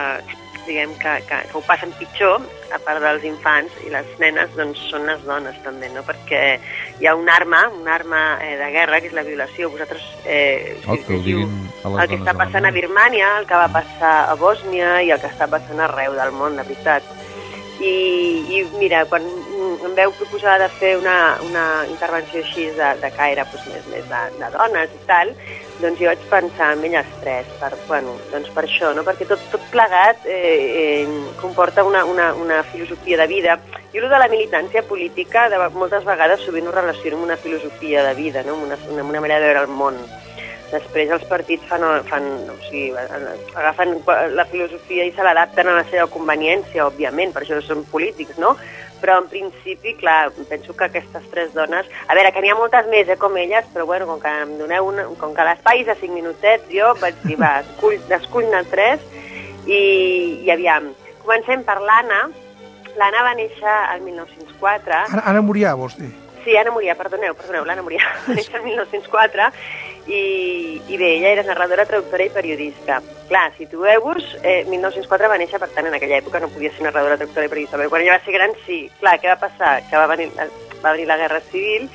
diguem que, que, que ho passen pitjor, a part dels infants i les nenes, doncs són les dones també, no? Perquè hi ha una arma, una arma eh, de guerra, que és la violació. Vosaltres eh, Oh, que ho diguin a les el que dones està de passant a l'Armada. Birmània, el que va passar a Bòsnia i el que està passant arreu del món, la veritat. I, i mira, quan mm, em veu proposar de fer una, una intervenció així de, de caire doncs, més, més de, de dones i tal, doncs jo vaig pensar en elles tres, per, bueno, doncs per això, no? Perquè tot, tot plegat eh, eh, comporta una, una, una filosofia de vida. Jo el de la militància política de, moltes vegades sovint ho relaciono amb una filosofia de vida, no? Amb una, amb una manera de veure el món. Després els partits fan, fan, o sigui, agafen la filosofia i se l'adapten a la seva conveniència, òbviament, per això són polítics, no? Però en principi, clar, penso que aquestes tres dones... A veure, que n'hi ha moltes més, eh, com elles, però bueno, com que em doneu una, com que l'espai és de cinc minutets, jo vaig dir, va, escull, escull-ne tres i, i aviam. Comencem per l'Anna. L'Anna va néixer el mil nou-cents quatre. Anna, Anna Murià, vols dir? Sí, Anna Murià, perdoneu, perdoneu, l'Anna Murià va néixer el mil nou-cents quatre i, i bé, ella era narradora, traductora i periodista. Clar, situeu-vos, eh, mil nou-cents quatre va néixer, per tant, en aquella època no podia ser narradora, traductora i periodista, però quan ella va ser gran, sí. Clar, què va passar? Que va venir, va venir la Guerra Civil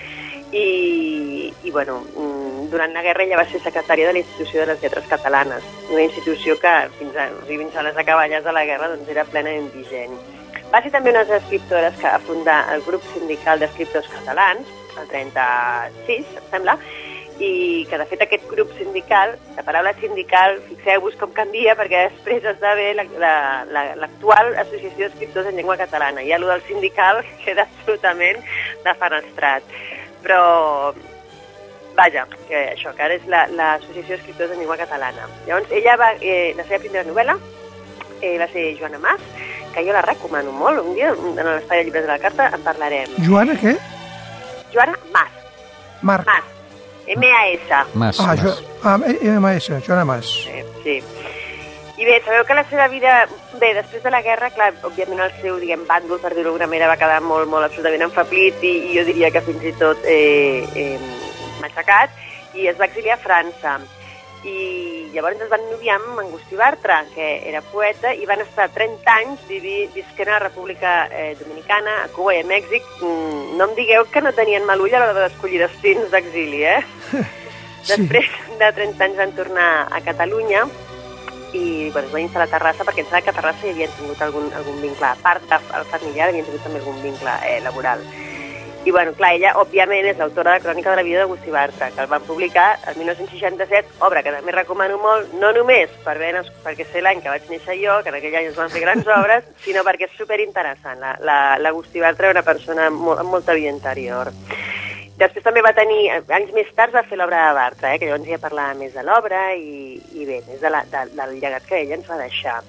i, i bueno, durant la guerra ella va ser secretària de la Institució de les Lletres Catalanes, una institució que fins a, o sigui, fins a les acaballes de la guerra doncs, era plenament vigent. Va ser també una de les escriptores que va fundar el grup sindical d'escriptors catalans, el trenta-sis, em sembla, i que de fet aquest grup sindical, la paraula sindical, fixeu-vos com canvia, perquè després esdevé l'actual la, la, Associació d'Escriptors en Llengua Catalana. I el del sindical queda absolutament defenestrat. Però, vaja, que això, que ara és l'Associació la, d'Escriptors en Llengua Catalana. Llavors, ella va, eh, la seva primera novel·la eh, va ser Joana Mas, que jo la recomano molt. Un dia, en l'espai de llibres de la carta, en parlarem. Joana, què? Joana Mas. Marc. Mas. M A S. Mas, Ah, Mas. jo, ah M A S, Joana Mas. Sí, sí. I bé, sabeu que la seva vida... Bé, després de la guerra, clar, òbviament el seu, diguem, bàndol, per dir-ho d'alguna manera, va quedar molt, molt absolutament enfablit i, i jo diria que fins i tot eh, eh, machacat, i es va exiliar a França. I llavors es van ennoviar amb Agustí Bartra, que era poeta, i van estar trenta anys vivint, visquent a la República eh, Dominicana, a Cuba i a Mèxic. Mm, no em digueu que no tenien mal ull a l'hora d'escollir destins d'exili, eh? Sí. Després de trenta anys van tornar a Catalunya i bueno, es van instal·lar a Terrassa, perquè em sembla que a Terrassa hi havien tingut algun, algun vincle, a part del familiar, havien tingut també algun vincle eh, laboral. I, bueno, clar, ella, òbviament, és l'autora de Crònica de la vida d'Agustí Bartra, que el van publicar el mil nou-cents seixanta-set, obra que també recomano molt, no només per veure, perquè sé l'any que vaig néixer jo, que en aquell any es van fer grans obres, sinó perquè és superinteressant. L'Agustí Bartra era una persona molt, amb molta vida interior. Després també va tenir, anys més tard va fer l'obra de Bartra, eh, que llavors ja parlava més de l'obra i, i bé, més de la, de, del llegat que ella ens va deixar.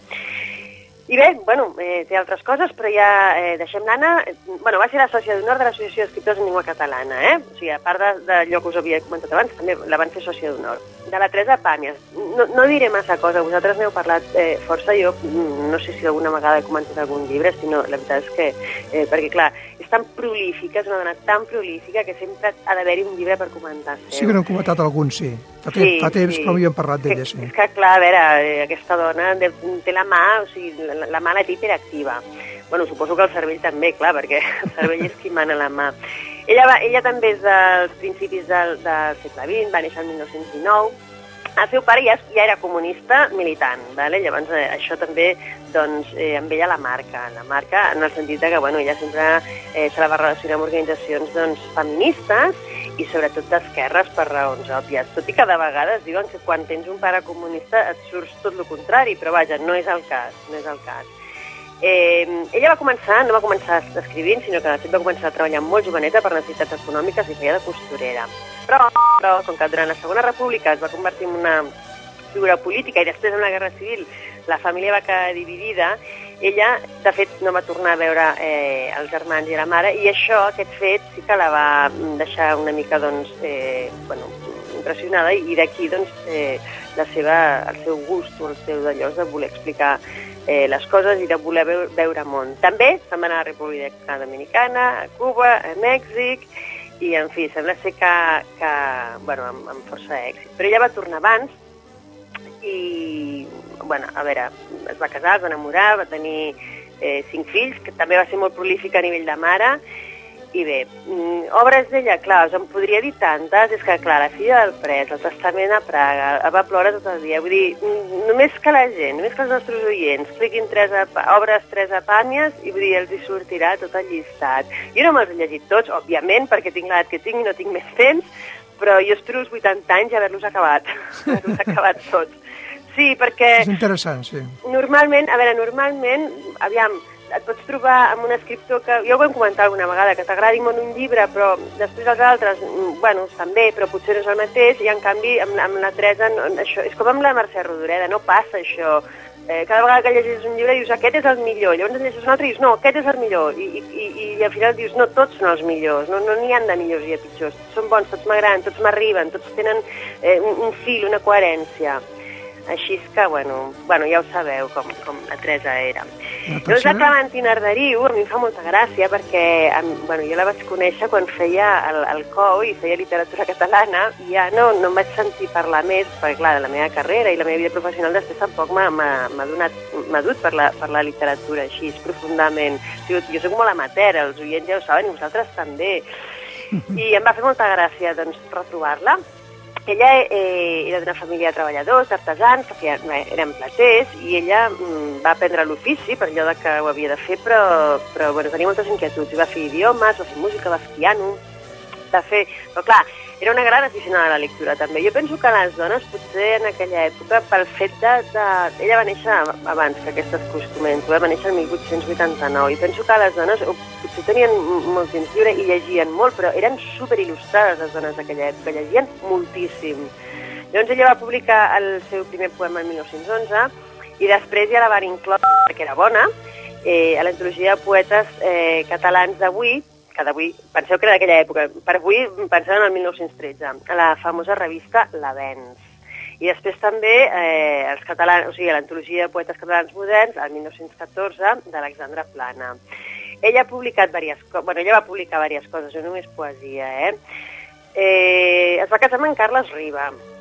I bé, bueno, eh, té altres coses, però ja eh, deixem l'Anna. Bueno, va ser la sòcia d'honor de l'Associació d'Escriptors en Llengua Catalana, eh? O sigui, a part de, d'allò que us havia comentat abans, també la van fer sòcia d'honor. De la Teresa Pàmies. No, no diré massa cosa, vosaltres n'heu parlat eh, força, jo no sé si alguna vegada he comentat algun llibre, sinó la veritat és que, eh, perquè clar, és tan prolífica, és una dona tan prolífica que sempre ha d'haver-hi un llibre per comentar. Sí que n'hem comentat algun, sí. Fa, sí, fa temps sí. que havíem parlat d'ella, sí. És que, clar, a veure, aquesta dona té la mà, o sigui, la, la mà la té hiperactiva. Bueno, suposo que el cervell també, clar, perquè el cervell és qui mana la mà. Ella, va, ella també és dels principis del, del segle vint, va néixer el mil nou-cents dinou. El seu pare ja, ja era comunista militant, ¿vale? Llavors eh, això també doncs, eh, amb ella la marca, la marca en el sentit que bueno, ella sempre eh, se la va relacionar amb organitzacions doncs, feministes i sobretot d'esquerres per raons òbvies. Tot i que de vegades diuen que quan tens un pare comunista et surts tot el contrari, però vaja, no és el cas, no és el cas. Eh, ella va començar, no va començar escrivint, sinó que de fet va començar a treballar molt joveneta per necessitats econòmiques i feia de costurera. Però, però com que durant la Segona República es va convertir en una figura política i després en la Guerra Civil la família va quedar dividida, ella, de fet, no va tornar a veure eh, els germans i la mare, i això, aquest fet, sí que la va deixar una mica, doncs, eh, bueno, impressionada, i d'aquí, doncs, eh, la seva, el seu gust o el seu d'allò de voler explicar eh, les coses i de voler veure, veure món. També se'n va anar a la República Dominicana, a Cuba, a Mèxic, i, en fi, sembla ser que, que bueno, amb, amb força èxit. Però ella va tornar abans i, bueno, a veure, es va casar, es va enamorar, va tenir eh, cinc fills, que també va ser molt prolífica a nivell de mare, i bé, obres d'ella, clar, us en podria dir tantes, és que, clar, la filla del pres, el testament a Praga, va ploure tot el dia, vull dir, només que la gent, només que els nostres oients cliquin tres a, obres Teresa Pàmies i vull dir, els hi sortirà tot el llistat. Jo no me'ls he llegit tots, òbviament, perquè tinc l'edat que tinc i no tinc més temps, però jo espero els vuitanta anys i haver-los acabat, haver-los acabat tots. Sí, perquè... És interessant, sí. Normalment, a veure, normalment, aviam, et pots trobar amb un escriptor que... Jo ho vam comentar alguna vegada, que t'agradi molt un llibre, però després els altres, bueno, estan bé, però potser no és el mateix, i en canvi amb, amb la Teresa, no, això, és com amb la Mercè Rodoreda, no passa això. Eh, cada vegada que llegeixes un llibre dius, aquest és el millor, llavors llegeixes un altre i dius, no, aquest és el millor, i, i, i, i al final dius, no, tots són els millors, no n'hi no ha de millors i de pitjors, són bons, tots m'agraden, tots m'arriben, tots tenen eh, un, un fil, una coherència. Així és que, bueno, bueno ja ho sabeu com, com la Teresa era. Llavors la Clementina Arderiu a mi em fa molta gràcia perquè bueno, jo la vaig conèixer quan feia el, el C O U i feia literatura catalana i ja no, no em vaig sentir parlar més perquè clar, de la meva carrera i la meva vida professional després tampoc m'ha donat m'ha dut per la, per la literatura així profundament. O sigui, jo soc molt amateur, els oients ja ho saben i vosaltres també. I em va fer molta gràcia doncs, retrobar-la. Ella eh, era d'una família de treballadors, artesans, que feien, eren platers, i ella mm, va aprendre l'ofici per allò de que ho havia de fer, però, però bueno, tenia moltes inquietuds. I va fer idiomes, va fer música, va fer piano, va fer... Però clar, era una gran aficionada a la lectura també. Jo penso que les dones, potser en aquella època, pel fet de... de... Ella va néixer abans que aquestes costuments, va néixer el mil vuit-cents vuitanta-nou, i penso que les dones potser tenien molt temps lliure i llegien molt, però eren superil·lustrades les dones d'aquella època, llegien moltíssim. Llavors ella va publicar el seu primer poema el mil nou-cents onze i després ja la van incloure, perquè era bona, eh, a l'antologia de poetes eh, catalans d'avui, que d'avui, penseu que era d'aquella època, per avui penseu en el mil nou-cents tretze, a la famosa revista L'Avenç. I després també eh, els catalans, o sigui, l'antologia de poetes catalans moderns, el mil nou-cents catorze, d'Alexandra Plana. Ella ha publicat diverses coses, bueno, ella va publicar diverses coses, no només poesia, eh? eh? Es va casar amb en Carles Riba,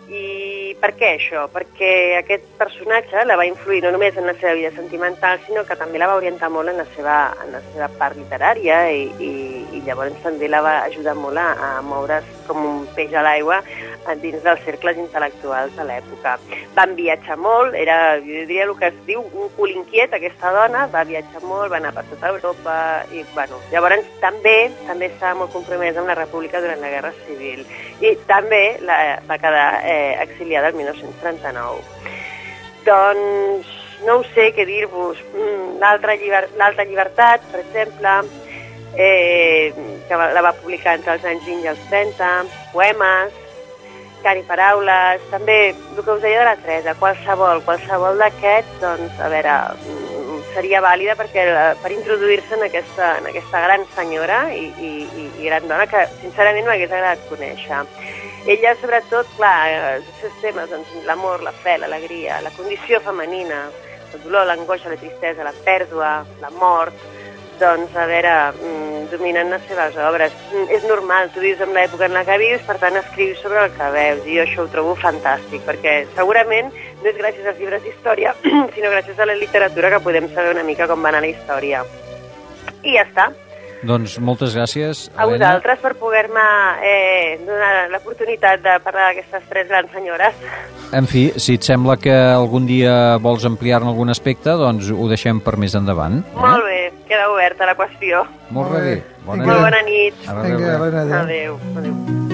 I per què això? Perquè aquest personatge la va influir no només en la seva vida sentimental, sinó que també la va orientar molt en la seva, en la seva part literària i, i, i llavors també la va ajudar molt a, a moure's com un peix a l'aigua dins dels cercles intel·lectuals de l'època. Van viatjar molt, era, jo diria el que es diu un cul inquiet, aquesta dona, va viatjar molt, va anar per tota Europa i, bueno, llavors també també estava molt compromesa amb la República durant la Guerra Civil i també la, va quedar eh, exiliada el mil nou-cents trenta-nou. Doncs no ho sé què dir-vos. L'altra lliber, l'Alta Llibertat, per exemple, eh, que la va publicar entre els anys vint i els trenta, poemes, cant i paraules, també el que us deia de la Teresa, qualsevol, qualsevol d'aquests, doncs, a veure, seria vàlida perquè, per introduir-se en aquesta, en aquesta gran senyora i, i, i gran dona que, sincerament, m'hagués agradat conèixer. Ella, sobretot, clar, els seus temes, doncs, l'amor, la fe, l'alegria, la condició femenina, el dolor, l'angoixa, la tristesa, la pèrdua, la mort, doncs, a veure, dominen les seves obres. És normal, tu vius en l'època en la que vius, per tant, escrius sobre el que veus, i jo això ho trobo fantàstic, perquè segurament no és gràcies als llibres d'història, sinó gràcies a la literatura que podem saber una mica com va anar la història. I ja està. Doncs moltes gràcies, a Helena. vosaltres per poder-me eh, donar l'oportunitat de parlar d'aquestes tres grans senyores. En fi, si et sembla que algun dia vols ampliar-ne algun aspecte, doncs ho deixem per més endavant. Eh? Molt bé, queda oberta la qüestió. Molt bé. Bona Molt bona nit. Vinga, Helena, adéu. Adéu.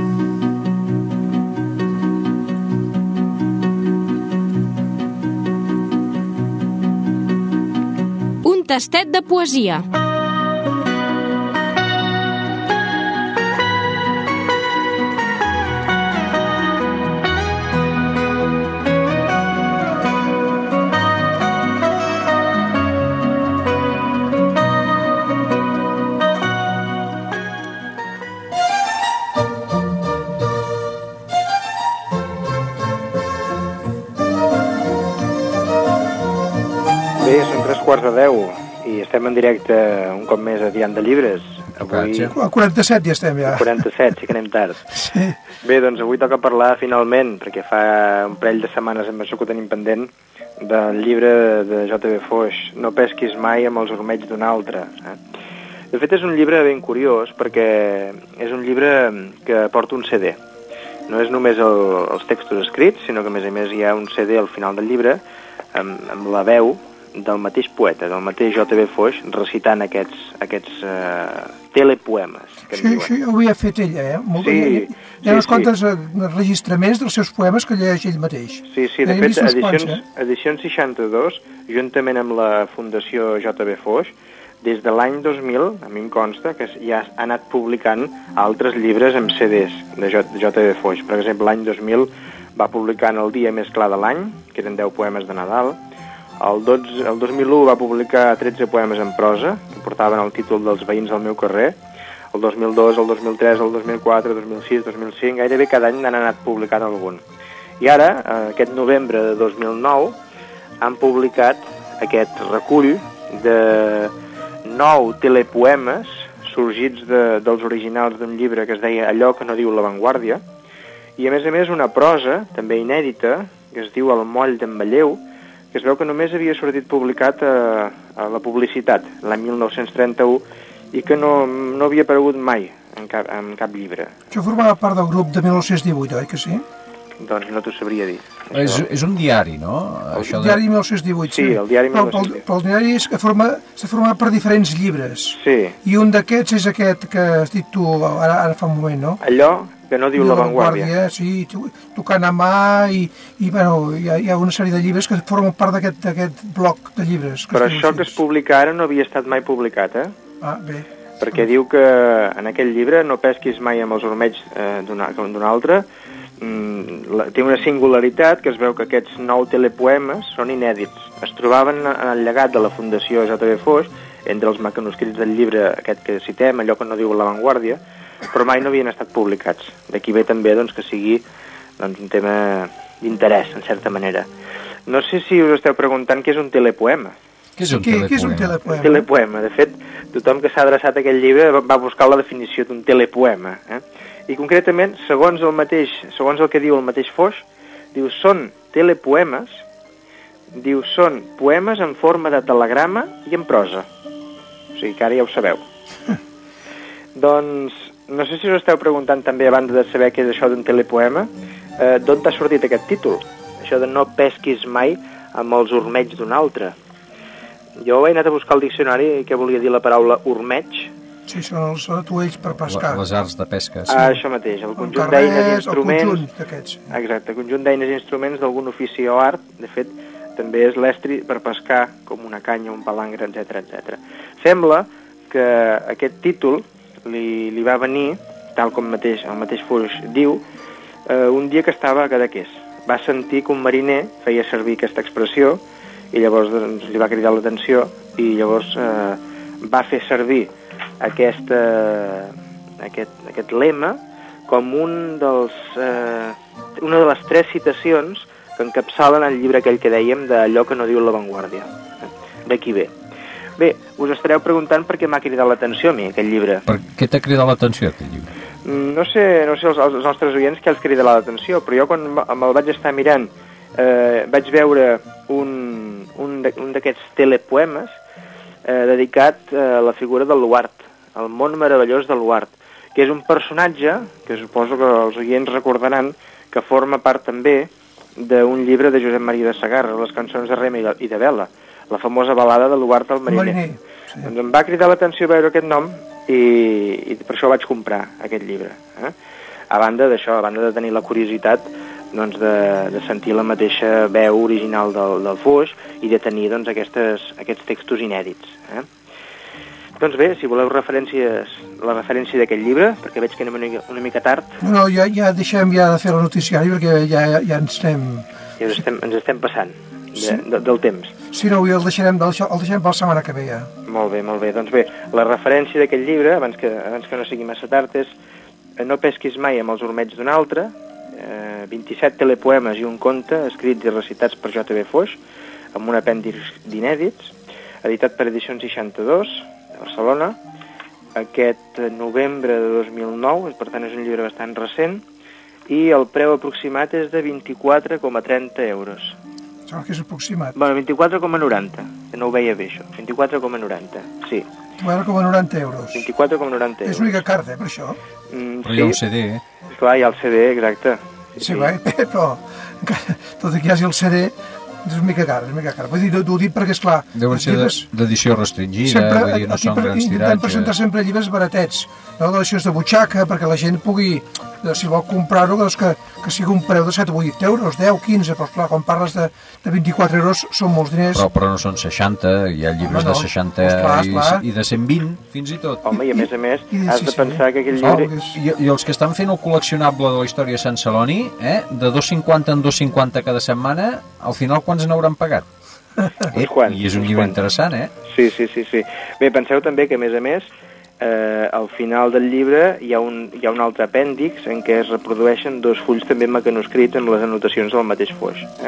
Un tastet de poesia. Bé, són tres quarts de deu i estem en directe un cop més a Diant de Llibres. Avui... A quaranta-set ja estem, ja. A quaranta-set, sí que anem tard. Sí. Bé, doncs avui toca parlar finalment, perquè fa un parell de setmanes amb això que ho tenim pendent, del llibre de J B Foix, No pesquis mai amb els ormeigs d'un altre. Eh? De fet, és un llibre ben curiós, perquè és un llibre que porta un C D. No és només el, els textos escrits, sinó que a més a més hi ha un C D al final del llibre amb, amb la veu del mateix poeta, del mateix J B Foix, recitant aquests, aquests uh, telepoemes. Que sí, sí, ho havia fet ella, eh? Molt sí, bé. Hi ha uns sí, quantes sí. registraments dels seus poemes que llegeix ell mateix. Sí, sí, de He fet, edicions, quants, eh? edicions seixanta-dos, juntament amb la Fundació J B Foix, des de l'any dos mil, a mi em consta, que ja ha anat publicant altres llibres amb C Ds de J B Foix. Per exemple, l'any dos mil va publicar en El dia més clar de l'any, que eren deu poemes de Nadal. El, dotze, el dos mil u va publicar tretze poemes en prosa, que portaven el títol dels veïns del meu carrer. El dos mil dos, el dos mil tres, el dos mil quatre, el dos mil sis, el dos mil cinc, gairebé cada any n'han anat publicant algun. I ara, aquest novembre de dos mil nou, han publicat aquest recull de nou telepoemes sorgits de, dels originals d'un llibre que es deia Allò que no diu La Vanguardia, i a més a més una prosa, també inèdita, que es diu El moll d'en Balleu, que es veu que només havia sortit publicat a, a la publicitat l'any mil nou-cents trenta-u i que no, no havia aparegut mai en cap, en cap llibre. Això formava part del grup de mil nou-cents divuit, oi que sí? Doncs no t'ho sabria dir. És, és un diari, no? El Això de... diari mil nou-cents divuit, sí. Sí, el diari mil nou-cents divuit. Però el diari és que forma, està format per diferents llibres. Sí. I un d'aquests és aquest que has dit tu ara, ara fa un moment, no? Allò que no diu La Vanguardia. Sí, tocant a mà i, i bueno, hi ha, hi ha una sèrie de llibres que formen part d'aquest bloc de llibres. Però això que es publica ara no havia estat mai publicat, eh? Ah, bé. Perquè diu que en aquell llibre No pesquis mai amb els ormeigs eh, d'un altre, mm, té una singularitat que es veu que aquests nou telepoemes són inèdits. Es trobaven en el llegat de la Fundació J B Foix, entre els mecanoscrits del llibre aquest que citem, Allò que no diu La Vanguardia, però mai no havien estat publicats. D'aquí ve també doncs, que sigui doncs, un tema d'interès, en certa manera. No sé si us esteu preguntant què és un telepoema. Què és un què, telepoema? Què és un telepoema? Un telepoema. De fet, tothom que s'ha adreçat a aquest llibre va buscar la definició d'un telepoema. Eh? I concretament, segons el mateix, segons el que diu el mateix Foix, Diu, són telepoemes, diu, són poemes en forma de telegrama i en prosa. O sigui que ara ja ho sabeu. Doncs, no sé si us esteu preguntant també, a banda de saber què és això d'un telepoema, eh, d'on t'ha sortit aquest títol? Això de no pesquis mai amb els ormeigs d'un altre. Jo he anat a buscar al diccionari què volia dir la paraula ormeig. Sí, són els atuells per pescar. Les arts de pesca, sí. Ah, això mateix, el conjunt d'eines i instruments... El conjunt d'aquests. Exacte, el conjunt d'eines i instruments d'algun ofici o art. De fet, també és l'estri per pescar, com una canya, un palangre, etcètera, etcètera. Sembla que aquest títol li, li va venir, tal com mateix, el mateix Foix diu, eh, un dia que estava a Cadaqués. Va sentir que un mariner feia servir aquesta expressió i llavors doncs, li va cridar l'atenció i llavors eh, va fer servir aquesta, aquest, aquest lema com un dels, eh, una de les tres citacions que encapçalen el llibre aquell que dèiem d'allò que no diu l'avantguàrdia. D'aquí ve. Bé, us estareu preguntant per què m'ha cridat l'atenció a mi aquest llibre. Per què t'ha cridat l'atenció aquest llibre? No sé, no sé els, els nostres oients què els cridarà l'atenció, però jo quan me'l vaig estar mirant eh, vaig veure un, un d'aquests telepoemes eh, dedicat a la figura del Luart, el món meravellós del Luart, que és un personatge que suposo que els oients recordaran que forma part també d'un llibre de Josep Maria de Segarra, les cançons de Rema i de Vela, la famosa balada de Luart el mariner. mariner sí. Doncs em va cridar l'atenció veure aquest nom i, i per això vaig comprar aquest llibre. Eh? A banda d'això, a banda de tenir la curiositat doncs, de, de sentir la mateixa veu original del, del Foix i de tenir doncs, aquestes, aquests textos inèdits. Eh? Doncs bé, si voleu referències, la referència d'aquest llibre, perquè veig que anem una, una mica tard. No, no, ja, ja deixem ja de fer el noticiari perquè ja, ja ens anem... Ja ens estem, ens estem passant de, sí. de, del temps. Sí, no, el deixarem, el deixarem per la setmana que ve ja. Molt bé, molt bé. Doncs bé, la referència d'aquest llibre, abans que, abans que no sigui massa tard, és No pesquis mai amb els ormeigs d'un altre, eh, vint-i-set telepoemes i un conte escrits i recitats per J B Foix, amb un apèndix d'inèdits, editat per Edicions seixanta-dos, de Barcelona, aquest novembre de dos mil nou, per tant és un llibre bastant recent, i el preu aproximat és de vint-i-quatre coma trenta euros. Sembla que és aproximat. Bueno, vint-i-quatre coma noranta, que no ho veia bé això, vint-i-quatre coma noranta, sí. vint-i-quatre coma noranta euros. vint-i-quatre coma noranta euros. És una mica car, eh, per això. Mm, però sí. hi ha un C D, eh? Clar, hi ha el C D, exacte. Sí, sí. Va, però tot i que hi hagi el C D, és una mica car, és una mica car. Vull dir, no, ho dic perquè, esclar... Deuen ser d'edició restringida, sempre, vull dir, no són grans tiratges. Intentem presentar sempre llibres baratets, no d'edicions de butxaca, perquè la gent pugui, si vol comprar-ho, doncs que, que sigui un preu de set o vuit euros, deu, quinze, però clar, quan parles de, de vint-i-quatre euros són molts diners. Però, però no són seixanta, hi ha llibres no, no, de seixanta doncs clar, i, clar. i de cent vint, fins i tot. Home, i a més a més, I, has sí, de pensar sí. que aquell llibre... Oh, i, I els que estan fent el col·leccionable de la història de Sant Celoni, eh, de dos cinquanta en dos cinquanta cada setmana, al final quants n'hauran pagat? Eh, quants, I és un llibre quants. interessant, eh? Sí, sí, sí, sí. Bé, penseu també que, a més a més, eh, al final del llibre hi ha, un, hi ha un altre apèndix en què es reprodueixen dos fulls també mecanoscrits amb les anotacions del mateix Foix. Eh?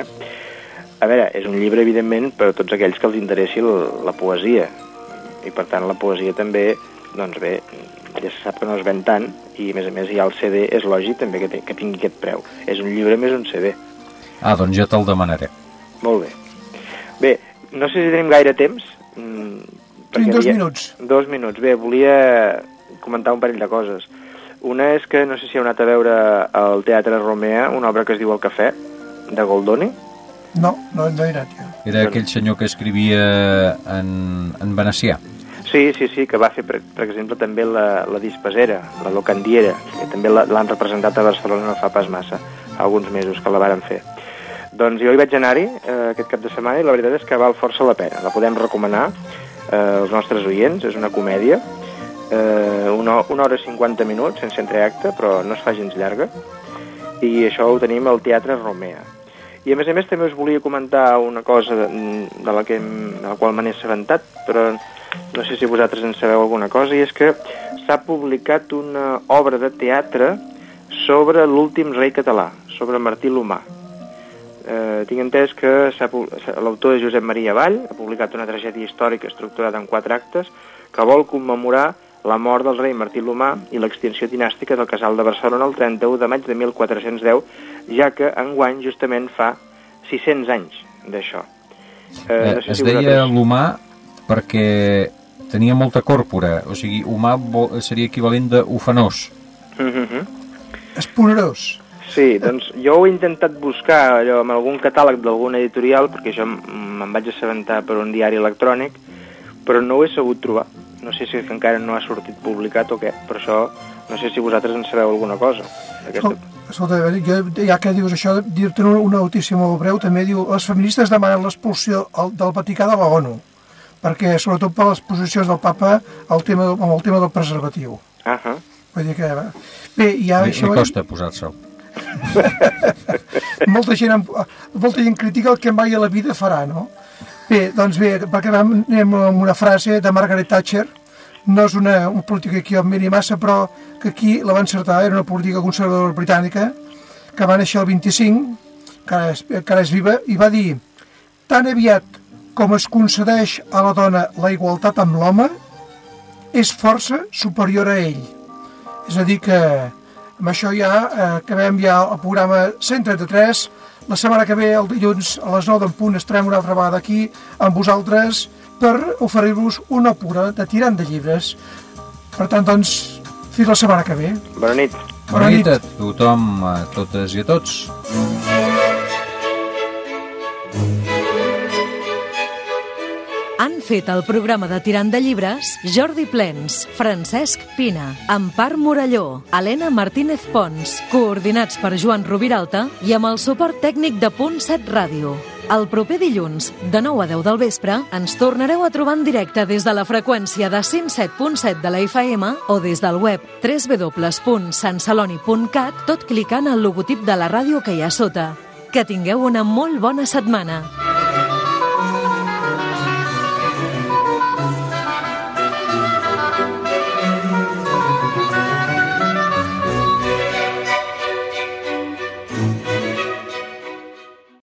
A veure, és un llibre, evidentment, per a tots aquells que els interessi la, la poesia. I, per tant, la poesia també, doncs bé, ja se sap que no es ven tant, i, a més a més, hi ha el C D, és lògic també que, que tingui aquest preu. És un llibre més un C D. Ah, doncs ja te'l demanaré. Molt bé. Bé, no sé si tenim gaire temps. Mmm, Tenim dos havia... minuts. Dos minuts. Bé, volia comentar un parell de coses. Una és que no sé si heu anat a veure al Teatre Romea una obra que es diu El cafè, de Goldoni. No, no, no he anat jo. Era aquell senyor que escrivia en, en venecià. Sí, sí, sí, que va fer, per, per exemple, també la, la Dispesera, la Locandiera, que també l'han representat a Barcelona no fa pas massa, fa alguns mesos que la varen fer. Doncs jo hi vaig anar-hi eh, aquest cap de setmana i la veritat és que val força la pena. La podem recomanar eh, als nostres oients, és una comèdia, eh, una, una hora i cinquanta minuts, sense entreacte, però no es fa gens llarga, i això ho tenim al Teatre Romea. I a més a més també us volia comentar una cosa de, de, la, que, de la qual me n'he assabentat, però no sé si vosaltres en sabeu alguna cosa, i és que s'ha publicat una obra de teatre sobre l'últim rei català, sobre Martí l'Humà. Eh, tinc entès que l'autor és Josep Maria Vall, ha publicat una tragèdia històrica estructurada en quatre actes que vol commemorar la mort del rei Martí l'Humà i l'extinció dinàstica del casal de Barcelona el trenta-u de maig de mil quatre-cents deu, ja que enguany justament fa sis-cents anys d'això. Eh, no sé es si deia vosaltres... l'Humà perquè tenia molta còrpora, o sigui, humà seria equivalent d'ufanós. Mm-hmm. Esponerós. Sí, doncs jo ho he intentat buscar allò, en algun catàleg d'alguna editorial, perquè jo me'n vaig assabentar per un diari electrònic, però no ho he sabut trobar. No sé si encara no ha sortit publicat o què, però això no sé si vosaltres en sabeu alguna cosa. Aquesta... Escolta, jo, ja que dius això, dir-te una notícia molt breu, també diu, les feministes demanen l'expulsió del Vaticà de la ONU, perquè sobretot per les posicions del papa el tema, amb el tema del preservatiu. Uh -huh. Vull dir que... Bé, ja li, això... li costa posar-se'l. molta, gent, molta gent critica el que mai a la vida farà, no? Bé, doncs bé, perquè anem amb una frase de Margaret Thatcher, no és una, una política que jo em miri massa, però que aquí la va encertar, era una política conservadora britànica, que va néixer el vint-i-cinc, que ara és, que ara és viva, i va dir: tan aviat com es concedeix a la dona la igualtat amb l'home, és força superior a ell. És a dir que amb això ja eh, acabem ja el programa cent trenta-tres. La setmana que ve, el dilluns, a les nou d'en punt, estarem una altra vegada aquí amb vosaltres per oferir-vos una pura de Tirant de Llibres. Per tant, doncs, fins la setmana que ve. Bona nit. Bona nit a tothom, a totes i a tots. Han fet el programa de Tirant de Llibres Jordi Plens, Francesc Pina, Empar Morelló, Helena Martínez Pons, coordinats per Joan Rubiralta i amb el suport tècnic de Punt set Ràdio. El proper dilluns, de nou a deu del vespre, ens tornareu a trobar en directe des de la freqüència de cent set punt set de la F M o des del web w w w punt sant celoni punt cat, tot clicant al logotip de la ràdio que hi ha sota. Que tingueu una molt bona setmana.